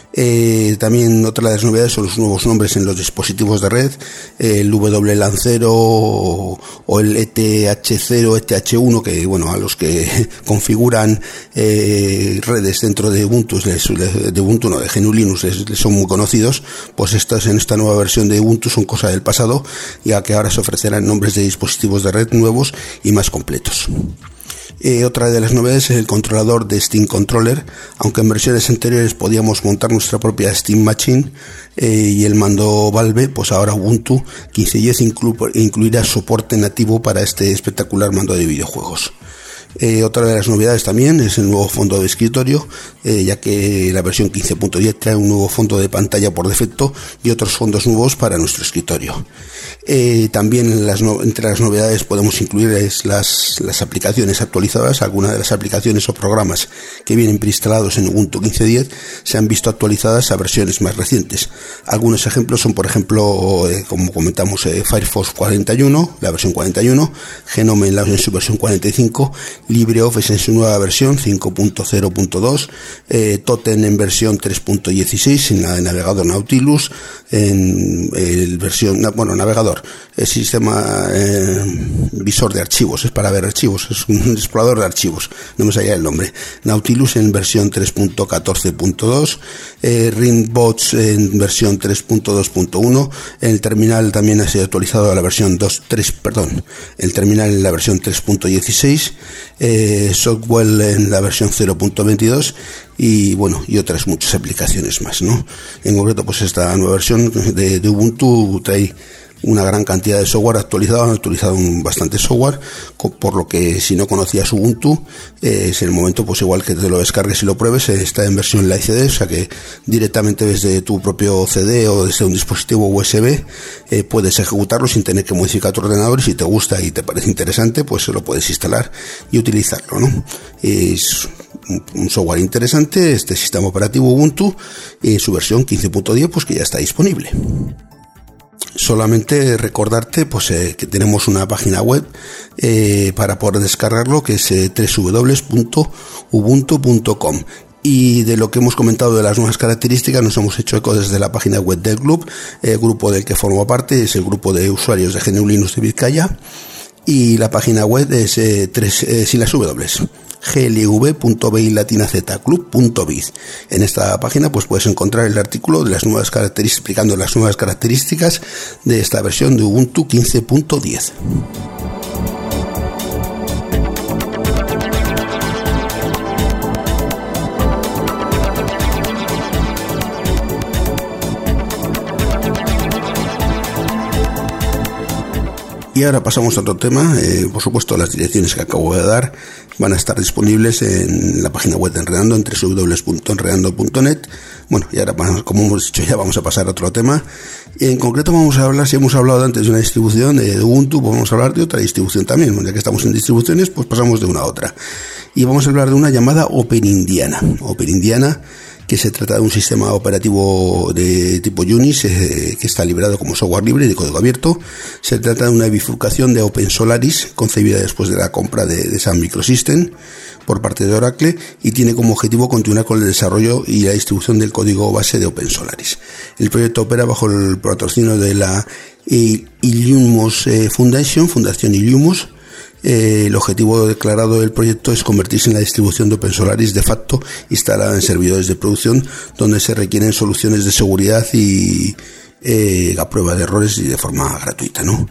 Eh, también otra de las novedades son los nuevos nombres en los dispositivos de red, el W LAN cero o, o el E T H cero, E T H uno, que bueno, a los que configuran eh, redes dentro de Ubuntu, de Ubuntu no, de G N U Linux, les, les son muy conocidos. Pues estas en esta nueva versión de Ubuntu son cosa del pasado, ya que ahora se ofrecerán nombres de dispositivos de red nuevos y más completos. Eh, otra de las novedades es el controlador de Steam Controller, aunque en versiones anteriores podíamos montar nuestra propia Steam Machine eh, y el mando Valve, pues ahora Ubuntu quince punto diez inclu- incluirá soporte nativo para este espectacular mando de videojuegos. Eh, otra de las novedades también es el nuevo fondo de escritorio, eh, ya que la versión quince punto diez trae un nuevo fondo de pantalla por defecto y otros fondos nuevos para nuestro escritorio. Eh, también las no, entre las novedades podemos incluir es las, las aplicaciones actualizadas. Algunas de las aplicaciones o programas que vienen preinstalados en Ubuntu quince punto diez se han visto actualizadas a versiones más recientes. Algunos ejemplos son, por ejemplo, eh, como comentamos, eh, Firefox cuarenta y uno, la versión cuarenta y uno, Genome en, la, en su versión cuarenta y cinco, LibreOffice en su nueva versión cinco punto cero punto dos, eh, Totem en versión tres punto dieciséis en la navegador Nautilus, en el versión, bueno, navegador, el sistema eh, visor de archivos, es para ver archivos, es un explorador de archivos, no me salía el nombre. Nautilus en versión tres punto catorce punto dos, eh, Ringbots en versión tres punto dos punto uno, el terminal también ha sido actualizado a la versión dos, tres, perdón, el terminal en la versión tres punto dieciséis, eh, Softwell en la versión cero punto veintidós y bueno, y otras muchas aplicaciones más, ¿no? En concreto, pues esta nueva versión de, de Ubuntu trae una gran cantidad de software actualizado, han actualizado un, bastante software, por lo que si no conocías Ubuntu, eh, es el momento, pues igual que te lo descargues y lo pruebes, eh, está en versión Live C D, o sea que directamente desde tu propio C D o desde un dispositivo U S B eh, puedes ejecutarlo sin tener que modificar tu ordenador, y si te gusta y te parece interesante, pues lo puedes instalar y utilizarlo, ¿no? Es un software interesante, este sistema operativo Ubuntu, en su versión quince punto diez, pues que ya está disponible. Solamente recordarte pues eh, que tenemos una página web eh, para poder descargarlo, que es eh, doble u doble u doble u punto ubuntu punto com. Y de lo que hemos comentado de las nuevas características nos hemos hecho eco desde la página web del club, el grupo del que formo parte es el grupo de usuarios de G N U Linux de Vizcaya, y la página web es eh, tres, eh, sin las W, g l v punto b i latina z club punto biz. En esta página pues puedes encontrar el artículo de las nuevas características, explicando las nuevas características de esta versión de Ubuntu quince punto diez. Y ahora pasamos a otro tema. Eh, por supuesto, las direcciones que acabo de dar van a estar disponibles en la página web de Enredando, en doble u doble u doble u punto enredando punto net. Bueno, y ahora, como hemos dicho, ya vamos a pasar a otro tema. Y en concreto vamos a hablar, si hemos hablado antes de una distribución de Ubuntu, pues vamos a hablar de otra distribución también. Bueno, ya que estamos en distribuciones, pues pasamos de una a otra. Y vamos a hablar de una llamada OpenIndiana. OpenIndiana, que se trata de un sistema operativo de tipo Unix eh, que está liberado como software libre y de código abierto. Se trata de una bifurcación de OpenSolaris, concebida después de la compra de, de Sun Microsystem por parte de Oracle, y tiene como objetivo continuar con el desarrollo y la distribución del código base de OpenSolaris. El proyecto opera bajo el patrocinio de la Illumos eh, Foundation, Fundación Illumos. Eh, el objetivo declarado del proyecto es convertirse en la distribución de OpenSolaris de facto instalada en servidores de producción, donde se requieren soluciones de seguridad y eh, a prueba de errores y de forma gratuita, ¿no?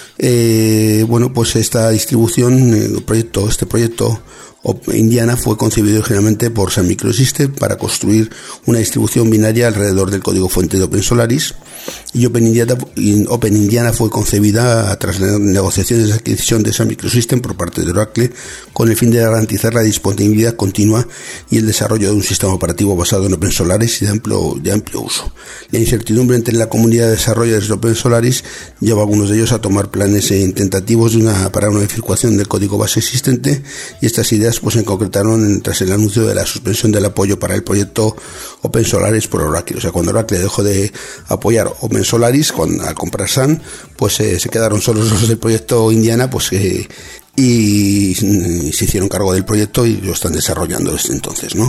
Eh, bueno, pues esta distribución, el proyecto, este proyecto Indiana fue concebido originalmente por Sun Microsystem para construir una distribución binaria alrededor del código fuente de OpenSolaris, y OpenIndiana, OpenIndiana fue concebida tras las negociaciones de adquisición de Sun Microsystem por parte de Oracle, con el fin de garantizar la disponibilidad continua y el desarrollo de un sistema operativo basado en OpenSolaris y de amplio, de amplio uso. La incertidumbre entre la comunidad de desarrolladores de OpenSolaris lleva a algunos de ellos a tomar planes tentativos de una, para una bifurcación del código base existente, y estas ideas pues se concretaron tras el anuncio de la suspensión del apoyo para el proyecto OpenSolaris por Oracle. O sea, cuando Oracle dejó de apoyar OpenSolaris con, al comprar Sun, pues eh, se quedaron solos los del proyecto Indiana, pues eh, y, y se hicieron cargo del proyecto y lo están desarrollando desde entonces, ¿no?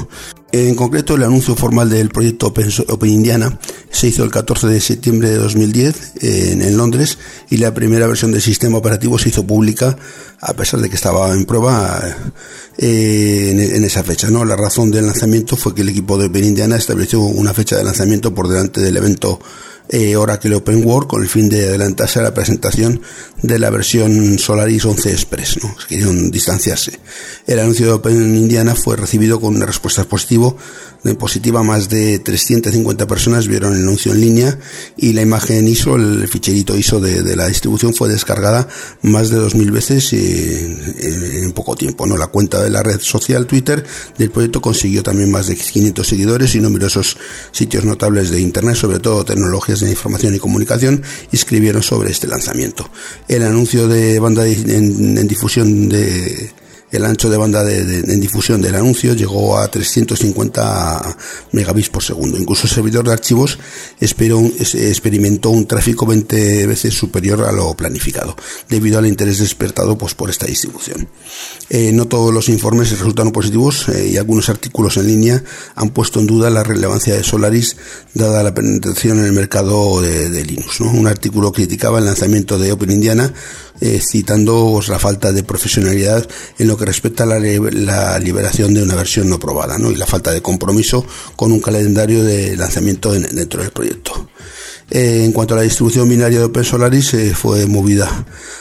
En concreto, el anuncio formal del proyecto Open, Open Indiana se hizo el catorce de septiembre de dos mil diez en, en Londres, y la primera versión del sistema operativo se hizo pública a pesar de que estaba en prueba eh, en, en esa fecha, ¿no? La razón del lanzamiento fue que el equipo de Open Indiana estableció una fecha de lanzamiento por delante del evento Eh, Oracle Open World, con el fin de adelantarse a la presentación de la versión Solaris once Express, ¿no? Querían distanciarse. El anuncio de Open Indiana fue recibido con una respuesta positivo, de positiva. Más de trescientas cincuenta personas vieron el anuncio en línea, y la imagen I S O, el ficherito I S O de, de la distribución, fue descargada más de dos mil veces en, en, en poco tiempo, ¿no? La cuenta de la red social Twitter del proyecto consiguió también más de quinientos seguidores, y numerosos sitios notables de internet, sobre todo tecnologías de información y comunicación, escribieron sobre este lanzamiento. El anuncio de banda de, en, en difusión de el ancho de banda de, de, en difusión del anuncio llegó a trescientos cincuenta megabits por segundo. Incluso el servidor de archivos esperó, experimentó un tráfico veinte veces superior a lo planificado, debido al interés despertado pues, por esta distribución. Eh, no todos los informes resultaron positivos, eh, y algunos artículos en línea han puesto en duda la relevancia de Solaris dada la penetración en el mercado de, de Linux, ¿no? Un artículo criticaba el lanzamiento de Open Indiana, eh, citando pues, la falta de profesionalidad en lo que respecta a la, la liberación de una versión no probada, ¿no? Y la falta de compromiso con un calendario de lanzamiento en, dentro del proyecto. Eh, en cuanto a la distribución binaria de Open Solaris, eh, fue movida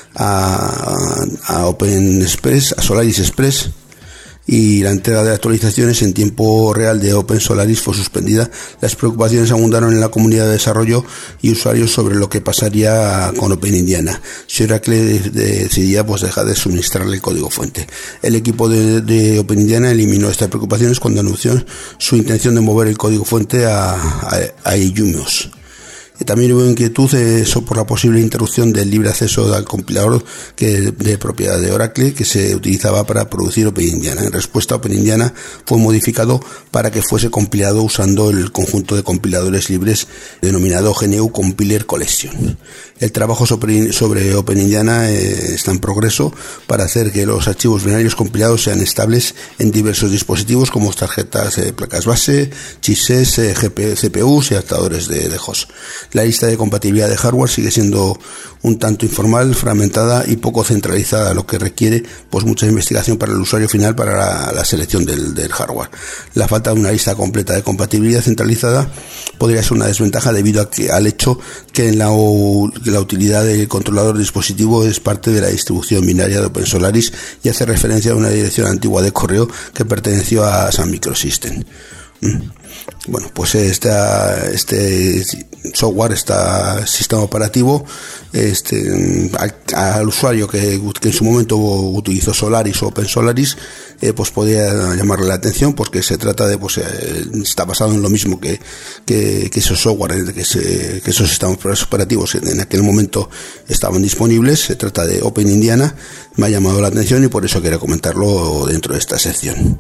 a, a Open Express, a Solaris Express, y la entrega de actualizaciones en tiempo real de Open Solaris fue suspendida. Las preocupaciones abundaron en la comunidad de desarrollo y usuarios sobre lo que pasaría con Open Indiana si Oracle decidía pues, dejar de suministrarle el código fuente. El equipo de, de Open Indiana eliminó estas preocupaciones cuando anunció su intención de mover el código fuente a, a, a Illumos. También hubo inquietud eso por la posible interrupción del libre acceso al compilador que de propiedad de Oracle que se utilizaba para producir Open Indiana. En respuesta, Open Indiana fue modificado para que fuese compilado usando el conjunto de compiladores libres denominado G N U Compiler Collection. El trabajo sobre, sobre Open Indiana eh, está en progreso para hacer que los archivos binarios compilados sean estables en diversos dispositivos como tarjetas, eh, placas base, chipsets, eh, G P U, C P Us y adaptadores de, de host. La lista de compatibilidad de hardware sigue siendo un tanto informal, fragmentada y poco centralizada, lo que requiere pues mucha investigación para el usuario final para la, la selección del, del hardware. La falta de una lista completa de compatibilidad centralizada podría ser una desventaja debido a que, al hecho que en la, la utilidad del controlador de dispositivo es parte de la distribución binaria de Open Solaris y hace referencia a una dirección antigua de correo que perteneció a Sun Microsystem. Bueno, pues esta, este software, este sistema operativo, este, al, al usuario que, que en su momento utilizó Solaris o Open Solaris, eh, pues podía llamarle la atención porque se trata de, pues, eh, está basado en lo mismo que, que, que esos software, que, se, que esos sistemas operativos en aquel momento estaban disponibles. Se trata de Open Indiana, me ha llamado la atención y por eso quería comentarlo dentro de esta sección.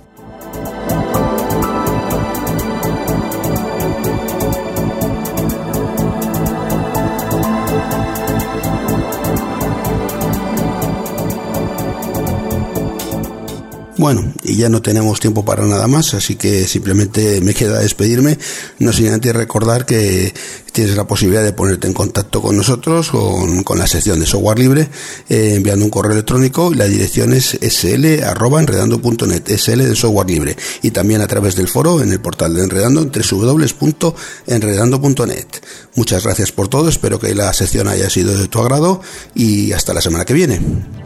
Bueno, y ya no tenemos tiempo para nada más, así que simplemente me queda despedirme, no sin antes recordar que tienes la posibilidad de ponerte en contacto con nosotros, con, con la sección de software libre, eh, enviando un correo electrónico, y la dirección es sl arroba enredando punto net, sl de software libre, y también a través del foro en el portal de Enredando en doble u doble u doble u punto enredando punto net. Muchas gracias por todo, espero que la sección haya sido de tu agrado y hasta la semana que viene.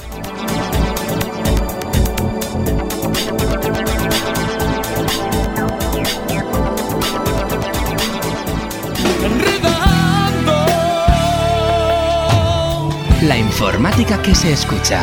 La informática que se escucha.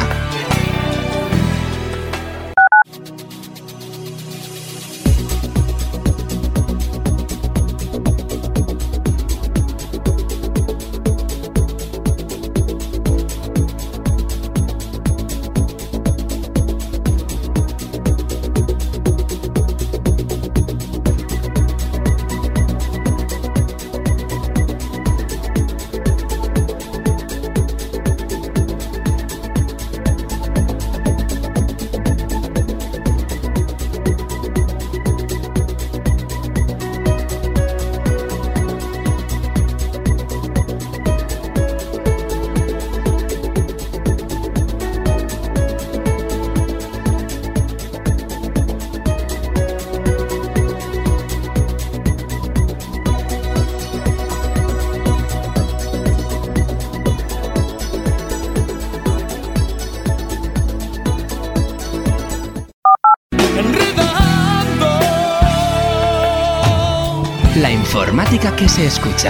informática que se escucha.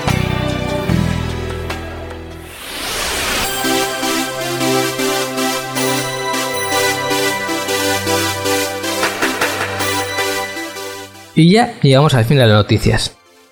Y ya llegamos al fin de las noticias.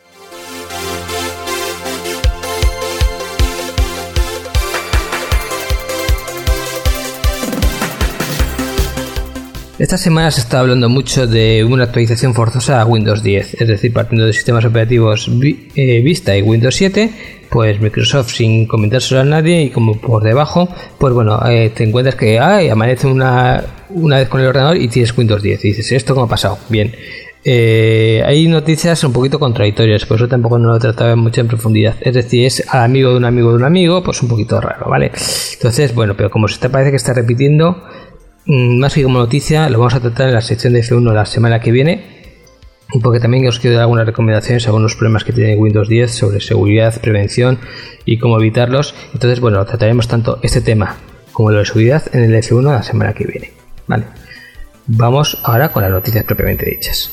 Esta semana se está hablando mucho de una actualización forzosa a Windows diez, es decir, partiendo de sistemas operativos Vista y Windows siete, pues Microsoft, sin comentárselo a nadie y como por debajo, pues bueno, eh, te encuentras que ay, amanece una, una vez con el ordenador y tienes Windows diez y dices, ¿esto cómo ha pasado? Bien. Eh, hay noticias un poquito contradictorias, por eso tampoco no lo trataba mucho en profundidad. Es decir, es al amigo de un amigo de un amigo, pues un poquito raro, ¿vale? Entonces, bueno, pero como se te parece que está repitiendo, más que como noticia, lo vamos a tratar en la sección de F uno la semana que viene. Y porque también os quiero dar algunas recomendaciones, algunos problemas que tiene Windows diez sobre seguridad, prevención y cómo evitarlos. Entonces, bueno, trataremos tanto este tema como lo de seguridad en el F uno la semana que viene, ¿vale? Vamos ahora con las noticias propiamente dichas.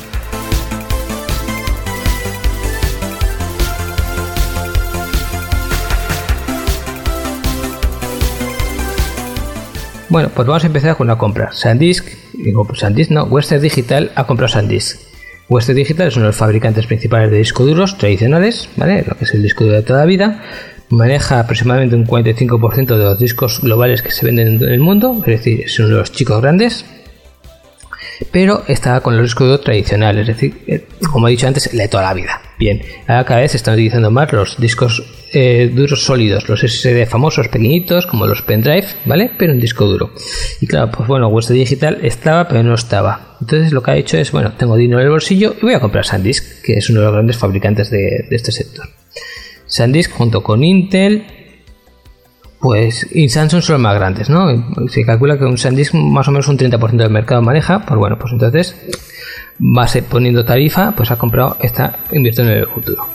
Bueno, pues vamos a empezar con una compra. SanDisk, digo, pues SanDisk no, Western Digital ha comprado SanDisk. Western Digital es uno de los fabricantes principales de discos duros tradicionales, ¿vale? Lo que es el disco duro de toda la vida. Maneja aproximadamente un cuarenta y cinco por ciento de los discos globales que se venden en el mundo, es decir, es uno de los chicos grandes. Pero está con los discos duros tradicionales, es decir, como he dicho antes, de toda la vida. Bien, ahora cada vez se están utilizando más los discos eh, duros sólidos, los S S D famosos pequeñitos, como los pendrive, ¿vale? Pero en disco duro. Y claro, pues bueno, Western Digital estaba, pero no estaba. Entonces lo que ha hecho es, bueno, tengo dinero en el bolsillo y voy a comprar SanDisk, que es uno de los grandes fabricantes de, de este sector. SanDisk junto con Intel, pues y Samsung son los más grandes, ¿no? Se calcula que un SanDisk más o menos un treinta por ciento del mercado maneja, pues bueno, pues entonces va a ser poniendo tarifa, pues ha comprado esta inversión en el futuro.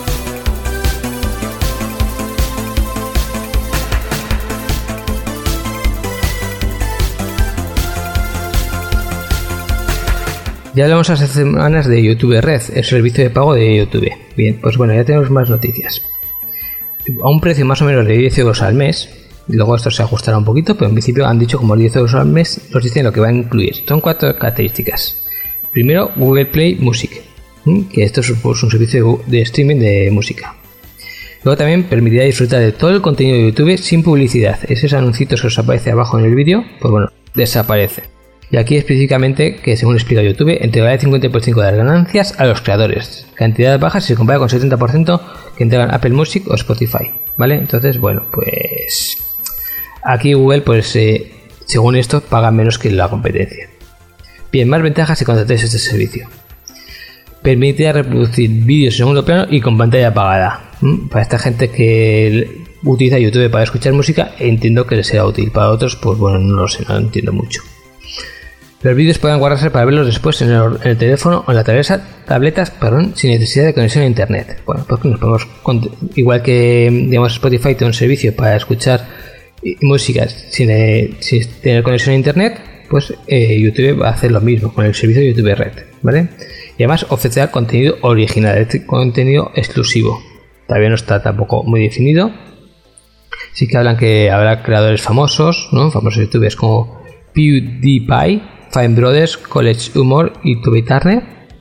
Ya hablamos hace semanas de YouTube Red, el servicio de pago de YouTube. Bien, pues bueno, ya tenemos más noticias. A un precio más o menos de diez euros al mes, y luego esto se ajustará un poquito, pero en principio han dicho como diez euros al mes, nos dicen lo que va a incluir. Son cuatro características. Primero, Google Play Music, que esto es un servicio de streaming de música. Luego también permitirá disfrutar de todo el contenido de YouTube sin publicidad. Esos anuncios que os aparece abajo en el vídeo, pues bueno, desaparecen. Y aquí específicamente que, según explica YouTube, entregará el cincuenta por ciento de las ganancias a los creadores. Cantidad baja si se compara con el setenta por ciento que entregan Apple Music o Spotify, ¿vale? Entonces, bueno, pues aquí Google, pues eh, según esto, paga menos que la competencia. Bien, más ventajas si contratáis este servicio. Permite reproducir vídeos en segundo plano y con pantalla apagada. ¿Mm? Para esta gente que utiliza YouTube para escuchar música, entiendo que les será útil. Para otros, pues bueno, no lo sé, no entiendo mucho. Los vídeos pueden guardarse para verlos después en el, en el teléfono o en la tableta, tabletas perdón, sin necesidad de conexión a internet. Bueno, pues nos podemos, igual que digamos Spotify tiene un servicio para escuchar música sin, eh, sin tener conexión a internet, pues eh, YouTube va a hacer lo mismo con el servicio de YouTube Red, ¿vale? Y además ofrecerá contenido original, este contenido exclusivo. Todavía no está tampoco muy definido. Sí que hablan que habrá creadores famosos, ¿no? Famosos youtubers como PewDiePie, Fine Brothers, College Humor y Toby Turner.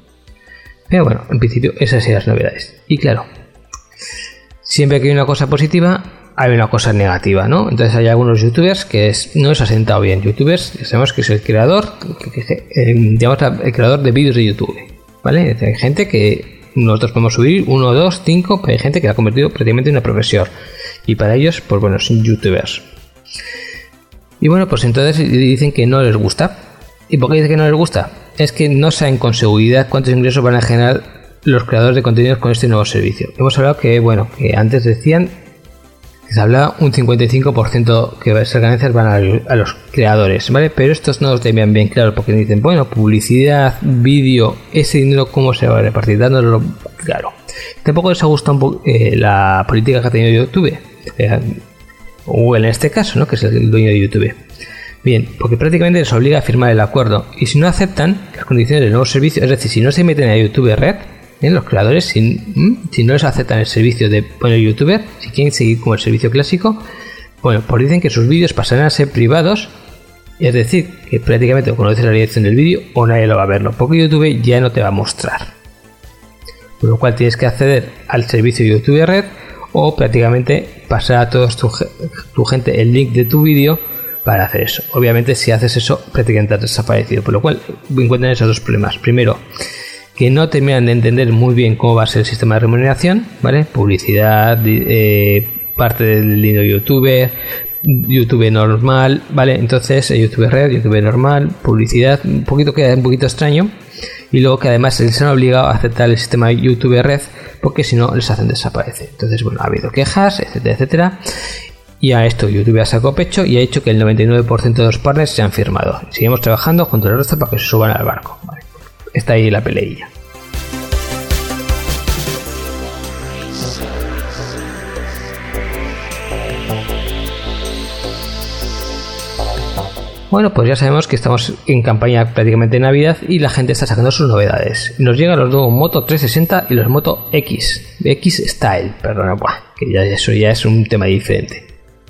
Pero bueno, en principio esas son las novedades. Y claro, siempre que hay una cosa positiva, hay una cosa negativa, ¿no? Entonces hay algunos youtubers que es, no les ha sentado bien. Youtubers, ya sabemos que es el creador, que, que, que, eh, digamos el creador de vídeos de YouTube, ¿vale? Hay gente que nosotros podemos subir uno, dos, cinco, pero hay gente que la ha convertido prácticamente en una profesión. Y para ellos, pues bueno, son youtubers. Y bueno, pues entonces dicen que no les gusta. ¿Y por qué dice que no les gusta? Es que no saben con seguridad cuántos ingresos van a generar los creadores de contenidos con este nuevo servicio. Hemos hablado que, bueno, que antes decían que se hablaba un cincuenta y cinco por ciento que esas ganancias van a, a los creadores, ¿vale? Pero estos no los tenían bien claro porque dicen, bueno, publicidad, vídeo, ese dinero cómo se va a repartir, dándolo claro. Tampoco les ha gustado un poco eh, la política que ha tenido YouTube, eh, Google en este caso, ¿no? Que es el dueño de YouTube. Bien, porque prácticamente les obliga a firmar el acuerdo y si no aceptan las condiciones del nuevo servicio, es decir, si no se meten a YouTube Red, ¿eh? Los creadores, si, si no les aceptan el servicio de poner youtuber, si quieren seguir como el servicio clásico, bueno, pues dicen que sus vídeos pasarán a ser privados, es decir, que prácticamente conoces la dirección del vídeo o nadie lo va a verlo, porque YouTube ya no te va a mostrar. Por lo cual tienes que acceder al servicio YouTube Red o prácticamente pasar a toda tu, tu gente el link de tu vídeo para hacer eso. Obviamente si haces eso prácticamente has desaparecido, por lo cual encuentran esos dos problemas. Primero, que no terminan de entender muy bien cómo va a ser el sistema de remuneración, ¿vale? Publicidad, eh, parte del dinero youtuber, YouTube normal, ¿vale? Entonces YouTube Red, YouTube normal, publicidad, un poquito queda un poquito extraño. Y luego que además se les han obligado a aceptar el sistema YouTube Red porque si no les hacen desaparecer. Entonces, bueno, ha habido quejas, etcétera, etcétera. Y a esto YouTube ha sacado pecho y ha hecho que el noventa y nueve por ciento de los partners se han firmado. Seguimos trabajando junto al resto para que se suban al barco, ¿vale? Está ahí la peleilla. Bueno, pues ya sabemos que estamos en campaña prácticamente de Navidad y la gente está sacando sus novedades. Nos llegan los nuevos Moto trescientos sesenta y los Moto X, X Style, perdona, buah, que ya eso ya es un tema diferente.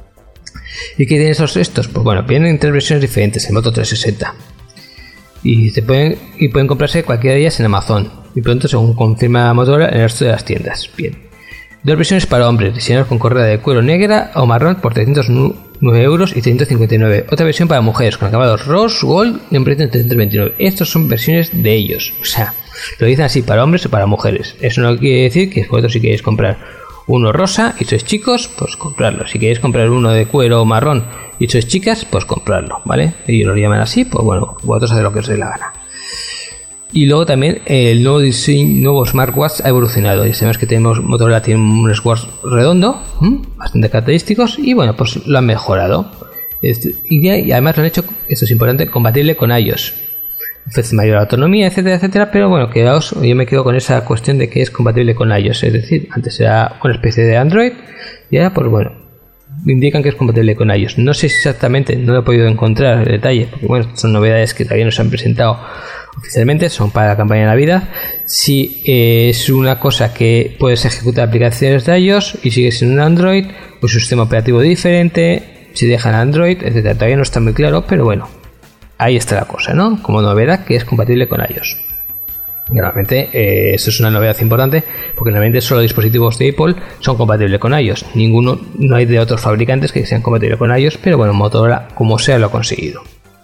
¿Y qué tienen esos estos? Pues bueno, vienen en tres versiones diferentes, el Moto trescientos sesenta. Y se pueden y pueden comprarse cualquiera de ellas en Amazon. Y pronto, según confirma Motorola, en el resto de las tiendas. Bien. Dos versiones para hombres, diseñados con correa de cuero negra o marrón por trescientos nueve euros y trescientos cincuenta y nueve. Otra versión para mujeres con acabados rose, gold y un precio de trescientos veintinueve. Estos son versiones de ellos. O sea, lo dicen así para hombres o para mujeres. Eso no quiere decir que vosotros si queréis comprar uno rosa y sois chicos, pues comprarlo. Si queréis comprar uno de cuero o marrón y sois chicas, pues comprarlo, ¿vale? Y lo llaman así, pues bueno, vosotros hacéis lo que os dé la gana. Y luego también el nuevo diseño, nuevo smartwatch ha evolucionado. Ya sabemos que tenemos Motorola tiene un smartwatch redondo, ¿m? bastante característicos, y bueno, pues lo han mejorado. Este, y, y además lo han hecho, esto es importante, compatible con iOS. Ofrece mayor autonomía, etcétera, etcétera, pero bueno, quedaos, yo me quedo con esa cuestión de que es compatible con iOS, es decir, antes era una especie de Android, y ahora pues bueno, indican que es compatible con iOS. No sé exactamente, no lo he podido encontrar el detalle, porque bueno, son novedades que todavía no se han presentado oficialmente, son para la campaña de Navidad. Si eh, es una cosa que puedes ejecutar aplicaciones de iOS y sigue siendo un Android, o es un sistema operativo diferente, si dejan Android, etcétera. Todavía no está muy claro, pero bueno, ahí está la cosa, ¿no? Como novedad que es compatible con iOS. Y realmente eh, esto es una novedad importante porque realmente solo dispositivos de Apple son compatibles con iOS. Ninguno, no hay de otros fabricantes que sean compatibles con iOS, pero bueno, Motorola como sea lo ha conseguido.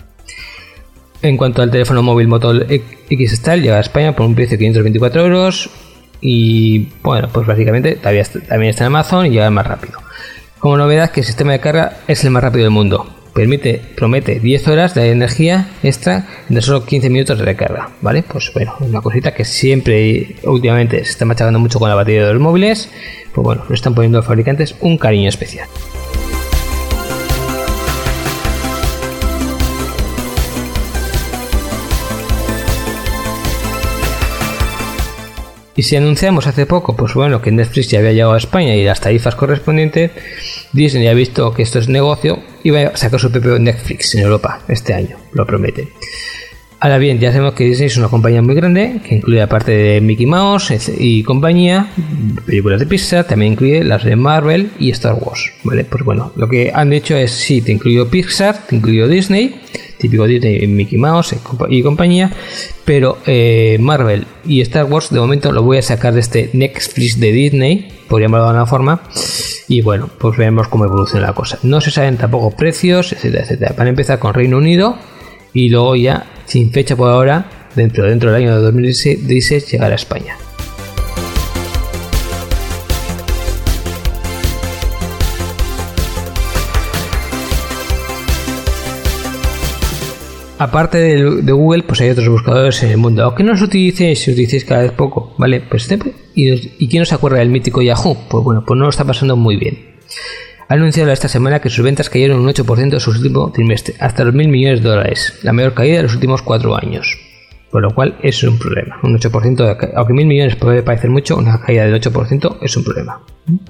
En cuanto al teléfono móvil Moto X Style, llega a España por un precio de quinientos veinticuatro euros y bueno, pues básicamente todavía está, también está en Amazon y llega más rápido. Como novedad que el sistema de carga es el más rápido del mundo. Permite, promete diez horas de energía extra de solo quince minutos de recarga, ¿vale? Pues bueno, una cosita que siempre últimamente se está machacando mucho con la batería de los móviles, pues bueno, le están poniendo a los fabricantes un cariño especial. Y si anunciamos hace poco, pues bueno, que Netflix ya había llegado a España y las tarifas correspondientes, Disney ha visto que esto es negocio y va a sacar su propio Netflix en Europa este año, lo promete. Ahora bien, ya sabemos que Disney es una compañía muy grande, que incluye aparte de Mickey Mouse y compañía, películas de Pixar, también incluye las de Marvel y Star Wars, ¿vale? Pues bueno, lo que han dicho es, sí, te incluyo Pixar, te incluyo Disney, típico Disney, Mickey Mouse y compañía, pero eh, Marvel y Star Wars de momento lo voy a sacar de este Netflix de Disney, por llamarlo de alguna forma, y bueno, pues veremos cómo evoluciona la cosa. No se saben tampoco precios, etcétera, etcétera. Van a empezar con Reino Unido y luego ya, sin fecha por ahora, dentro, dentro del año de dos mil dieciséis llegar a España. Aparte de, de Google, pues hay otros buscadores en el mundo. Aunque no los utilicéis, si os utilicéis cada vez poco, ¿vale? Pues y, ¿y quién os acuerda del mítico Yahoo? Pues bueno, pues no lo está pasando muy bien. Ha anunciado esta semana que sus ventas cayeron un ocho por ciento en su último trimestre, hasta los mil millones de dólares, la mayor caída de los últimos cuatro años. Por lo cual es un problema. Un ocho por ciento, de, aunque mil millones puede parecer mucho, una caída del ocho por ciento es un problema.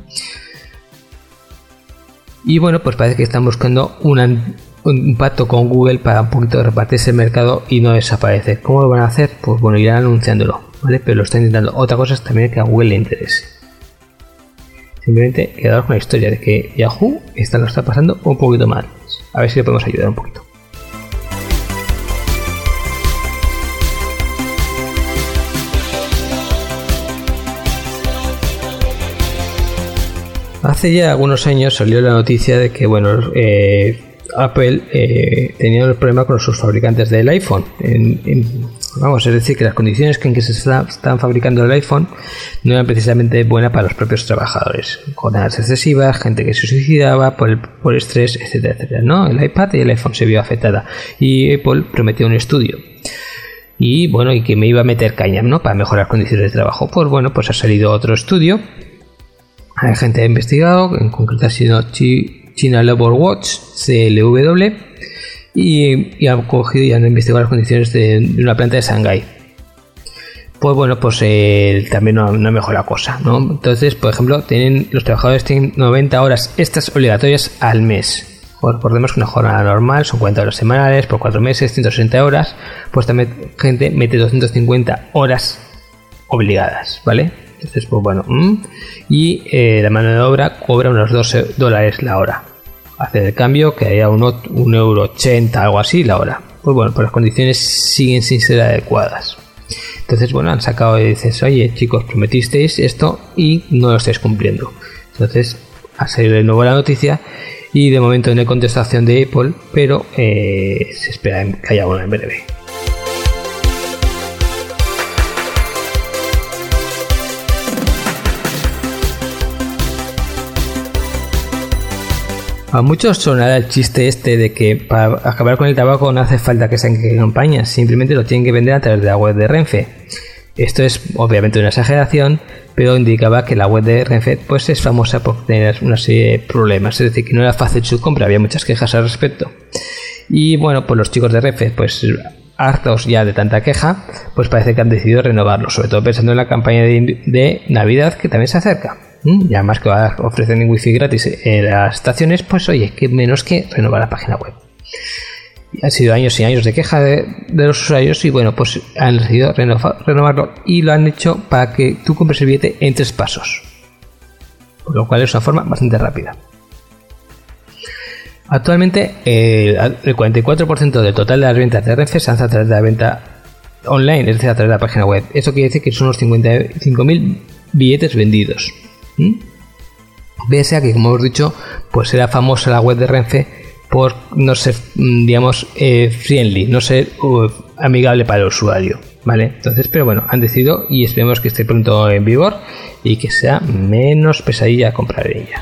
Y bueno, pues parece que están buscando una... un pacto con Google para un poquito repartirse el mercado y no desaparecer. ¿Cómo lo van a hacer? Pues bueno, irán anunciándolo. ¿vale? Pero lo está intentando. Otra cosa es también que a Google le interese. Simplemente quedaros con la historia de que Yahoo está, lo está pasando un poquito mal. A ver si le podemos ayudar un poquito. Hace ya algunos años salió la noticia de que, bueno, eh, Apple eh, tenía un problema con sus fabricantes del iPhone. En, en, vamos, es decir, que las condiciones en que se está, están fabricando el iPhone no eran precisamente buenas para los propios trabajadores. Jornadas excesivas, gente que se suicidaba por, el, por estrés, etcétera, etcétera, ¿no? El iPad y el iPhone se vio afectada. Y Apple prometió un estudio. Y bueno, y que me iba a meter caña, ¿no? Para mejorar condiciones de trabajo. Pues bueno, pues ha salido otro estudio. Hay gente que ha investigado, en concreto ha sido China Labor Watch, C L W, y, y han cogido y han investigado las condiciones de, de una planta de Shanghái. Pues bueno, pues eh, también no, no mejora la cosa, ¿no? Entonces, por ejemplo, tienen, los trabajadores tienen noventa horas extras obligatorias al mes. Recordemos que una jornada normal son cuarenta horas semanales, por cuatro meses, ciento sesenta horas, pues también gente mete doscientas cincuenta horas obligadas, ¿vale? Entonces, pues bueno, mmm. y eh, la mano de obra cobra unos doce dólares la hora. Hace el cambio que haya un, un euro ochenta, algo así la hora. Pues bueno, pues las condiciones siguen sin ser adecuadas. Entonces, bueno, han sacado y dices, oye chicos, prometisteis esto y no lo estáis cumpliendo. Entonces, ha salido de nuevo la noticia y de momento no hay contestación de Apple, pero eh, se espera que haya una en breve. A muchos sonará el chiste este de que para acabar con el tabaco no hace falta que sean campañas, simplemente lo tienen que vender a través de la web de Renfe. Esto es obviamente una exageración, pero indicaba que la web de Renfe pues es famosa por tener una serie de problemas, es decir, que no era fácil su compra, había muchas quejas al respecto. Y bueno, pues los chicos de Renfe, pues hartos ya de tanta queja, pues parece que han decidido renovarlo, sobre todo pensando en la campaña de, de Navidad que también se acerca. Y además que va a ofrecer wifi gratis en las estaciones, pues oye, que menos que renovar la página web. Y han sido años y años de queja de, de los usuarios y bueno, pues han decidido renovar, renovarlo y lo han hecho para que tú compres el billete en tres pasos, por lo cual es una forma bastante rápida. Actualmente eh, el cuarenta y cuatro por ciento del total de las ventas de Renfe se hace a través de la venta online, es decir, a través de la página web. Eso quiere decir que son unos cincuenta y cinco mil billetes vendidos. ¿Mm? Pese a que, como hemos dicho, pues era famosa la web de Renfe por no ser, digamos, eh, friendly, no ser uh, amigable para el usuario, ¿vale? Entonces, pero bueno, han decidido y esperemos que esté pronto en vigor y que sea menos pesadilla comprar en ella.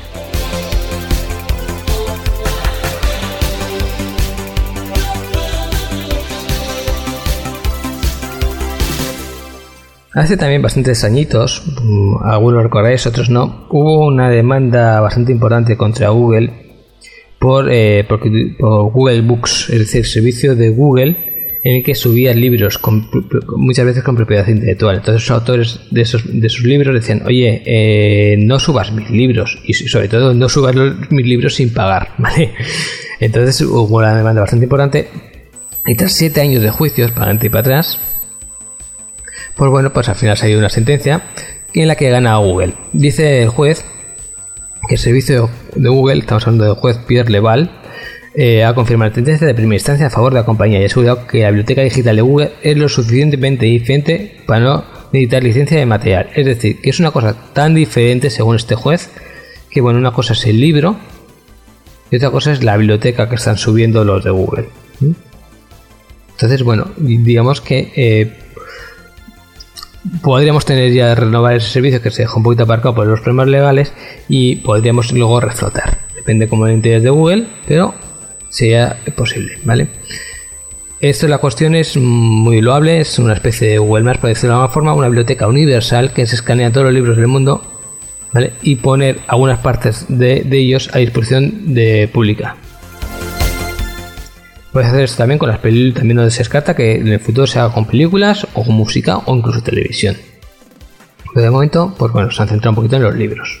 Hace también bastantes añitos, algunos recordáis, otros no, hubo una demanda bastante importante contra Google por, eh, por, por Google Books, es decir, el servicio de Google en el que subía libros con, muchas veces con propiedad intelectual. Entonces los autores de esos, de esos libros decían, oye, eh, no subas mis libros y sobre todo no subas los, mis libros sin pagar, ¿vale? Entonces hubo una demanda bastante importante y tras siete años de juicios para adelante y para atrás, pues bueno, pues al final ha salido una sentencia en la que gana a Google. Dice el juez que el servicio de Google, estamos hablando del juez Pierre Leval, eh, ha confirmado la sentencia de primera instancia a favor de la compañía y ha asegurado que la biblioteca digital de Google es lo suficientemente diferente para no necesitar licencia de material. Es decir, que es una cosa tan diferente según este juez, que bueno, una cosa es el libro y otra cosa es la biblioteca que están subiendo los de Google. Entonces, bueno, digamos que eh, podríamos tener ya renovar ese servicio que se deja un poquito aparcado por los problemas legales y podríamos luego reflotar. Depende cómo el interés de Google, pero sería posible, ¿vale? Esto es la cuestión, es muy loable, es una especie de Google Maps, por decirlo de alguna forma, una biblioteca universal que se escanea todos los libros del mundo, ¿vale? Y poner algunas partes de, de ellos a disposición de pública. Puedes hacer esto también con las películas, también no se descarta que en el futuro se haga con películas o con música o incluso televisión. Pero de momento, pues bueno, se han centrado un poquito en los libros.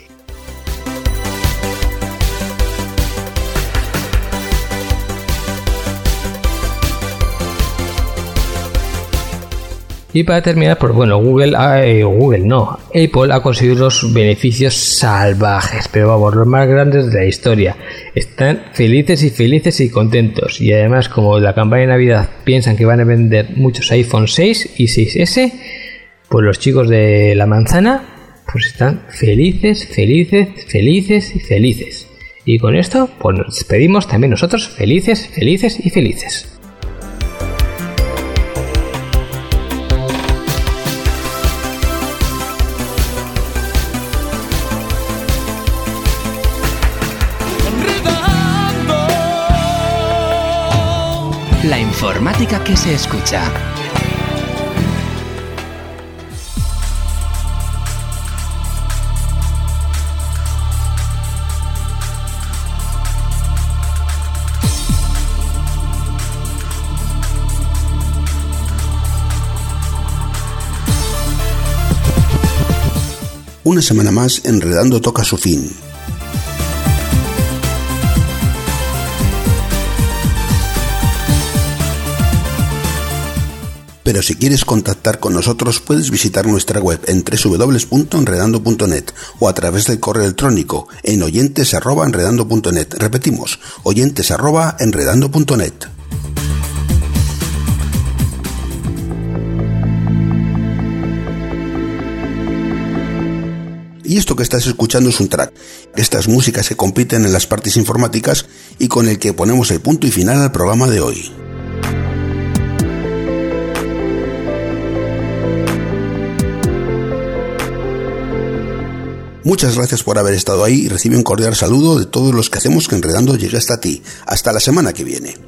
Y para terminar, pues bueno, Google, eh, Google no, Apple ha conseguido los beneficios salvajes, pero vamos, los más grandes de la historia. Están felices y felices y contentos. Y además, como la campaña de Navidad piensan que van a vender muchos iPhone seis y seis ese, pues los chicos de la manzana pues están felices, felices, felices y felices. Y con esto, pues nos despedimos también nosotros felices, felices y felices. La informática que se escucha. Una semana más, Enredando toca su fin. Pero si quieres contactar con nosotros, puedes visitar nuestra web en doble u doble u doble u punto enredando punto net o a través del correo electrónico en oyentes arroba enredando punto net. Repetimos, oyentes arroba enredando punto net. Y esto que estás escuchando es un track. Estas músicas que compiten en las partes informáticas y con el que ponemos el punto y final al programa de hoy. Muchas gracias por haber estado ahí y recibe un cordial saludo de todos los que hacemos que Enredando llegue hasta ti. Hasta la semana que viene.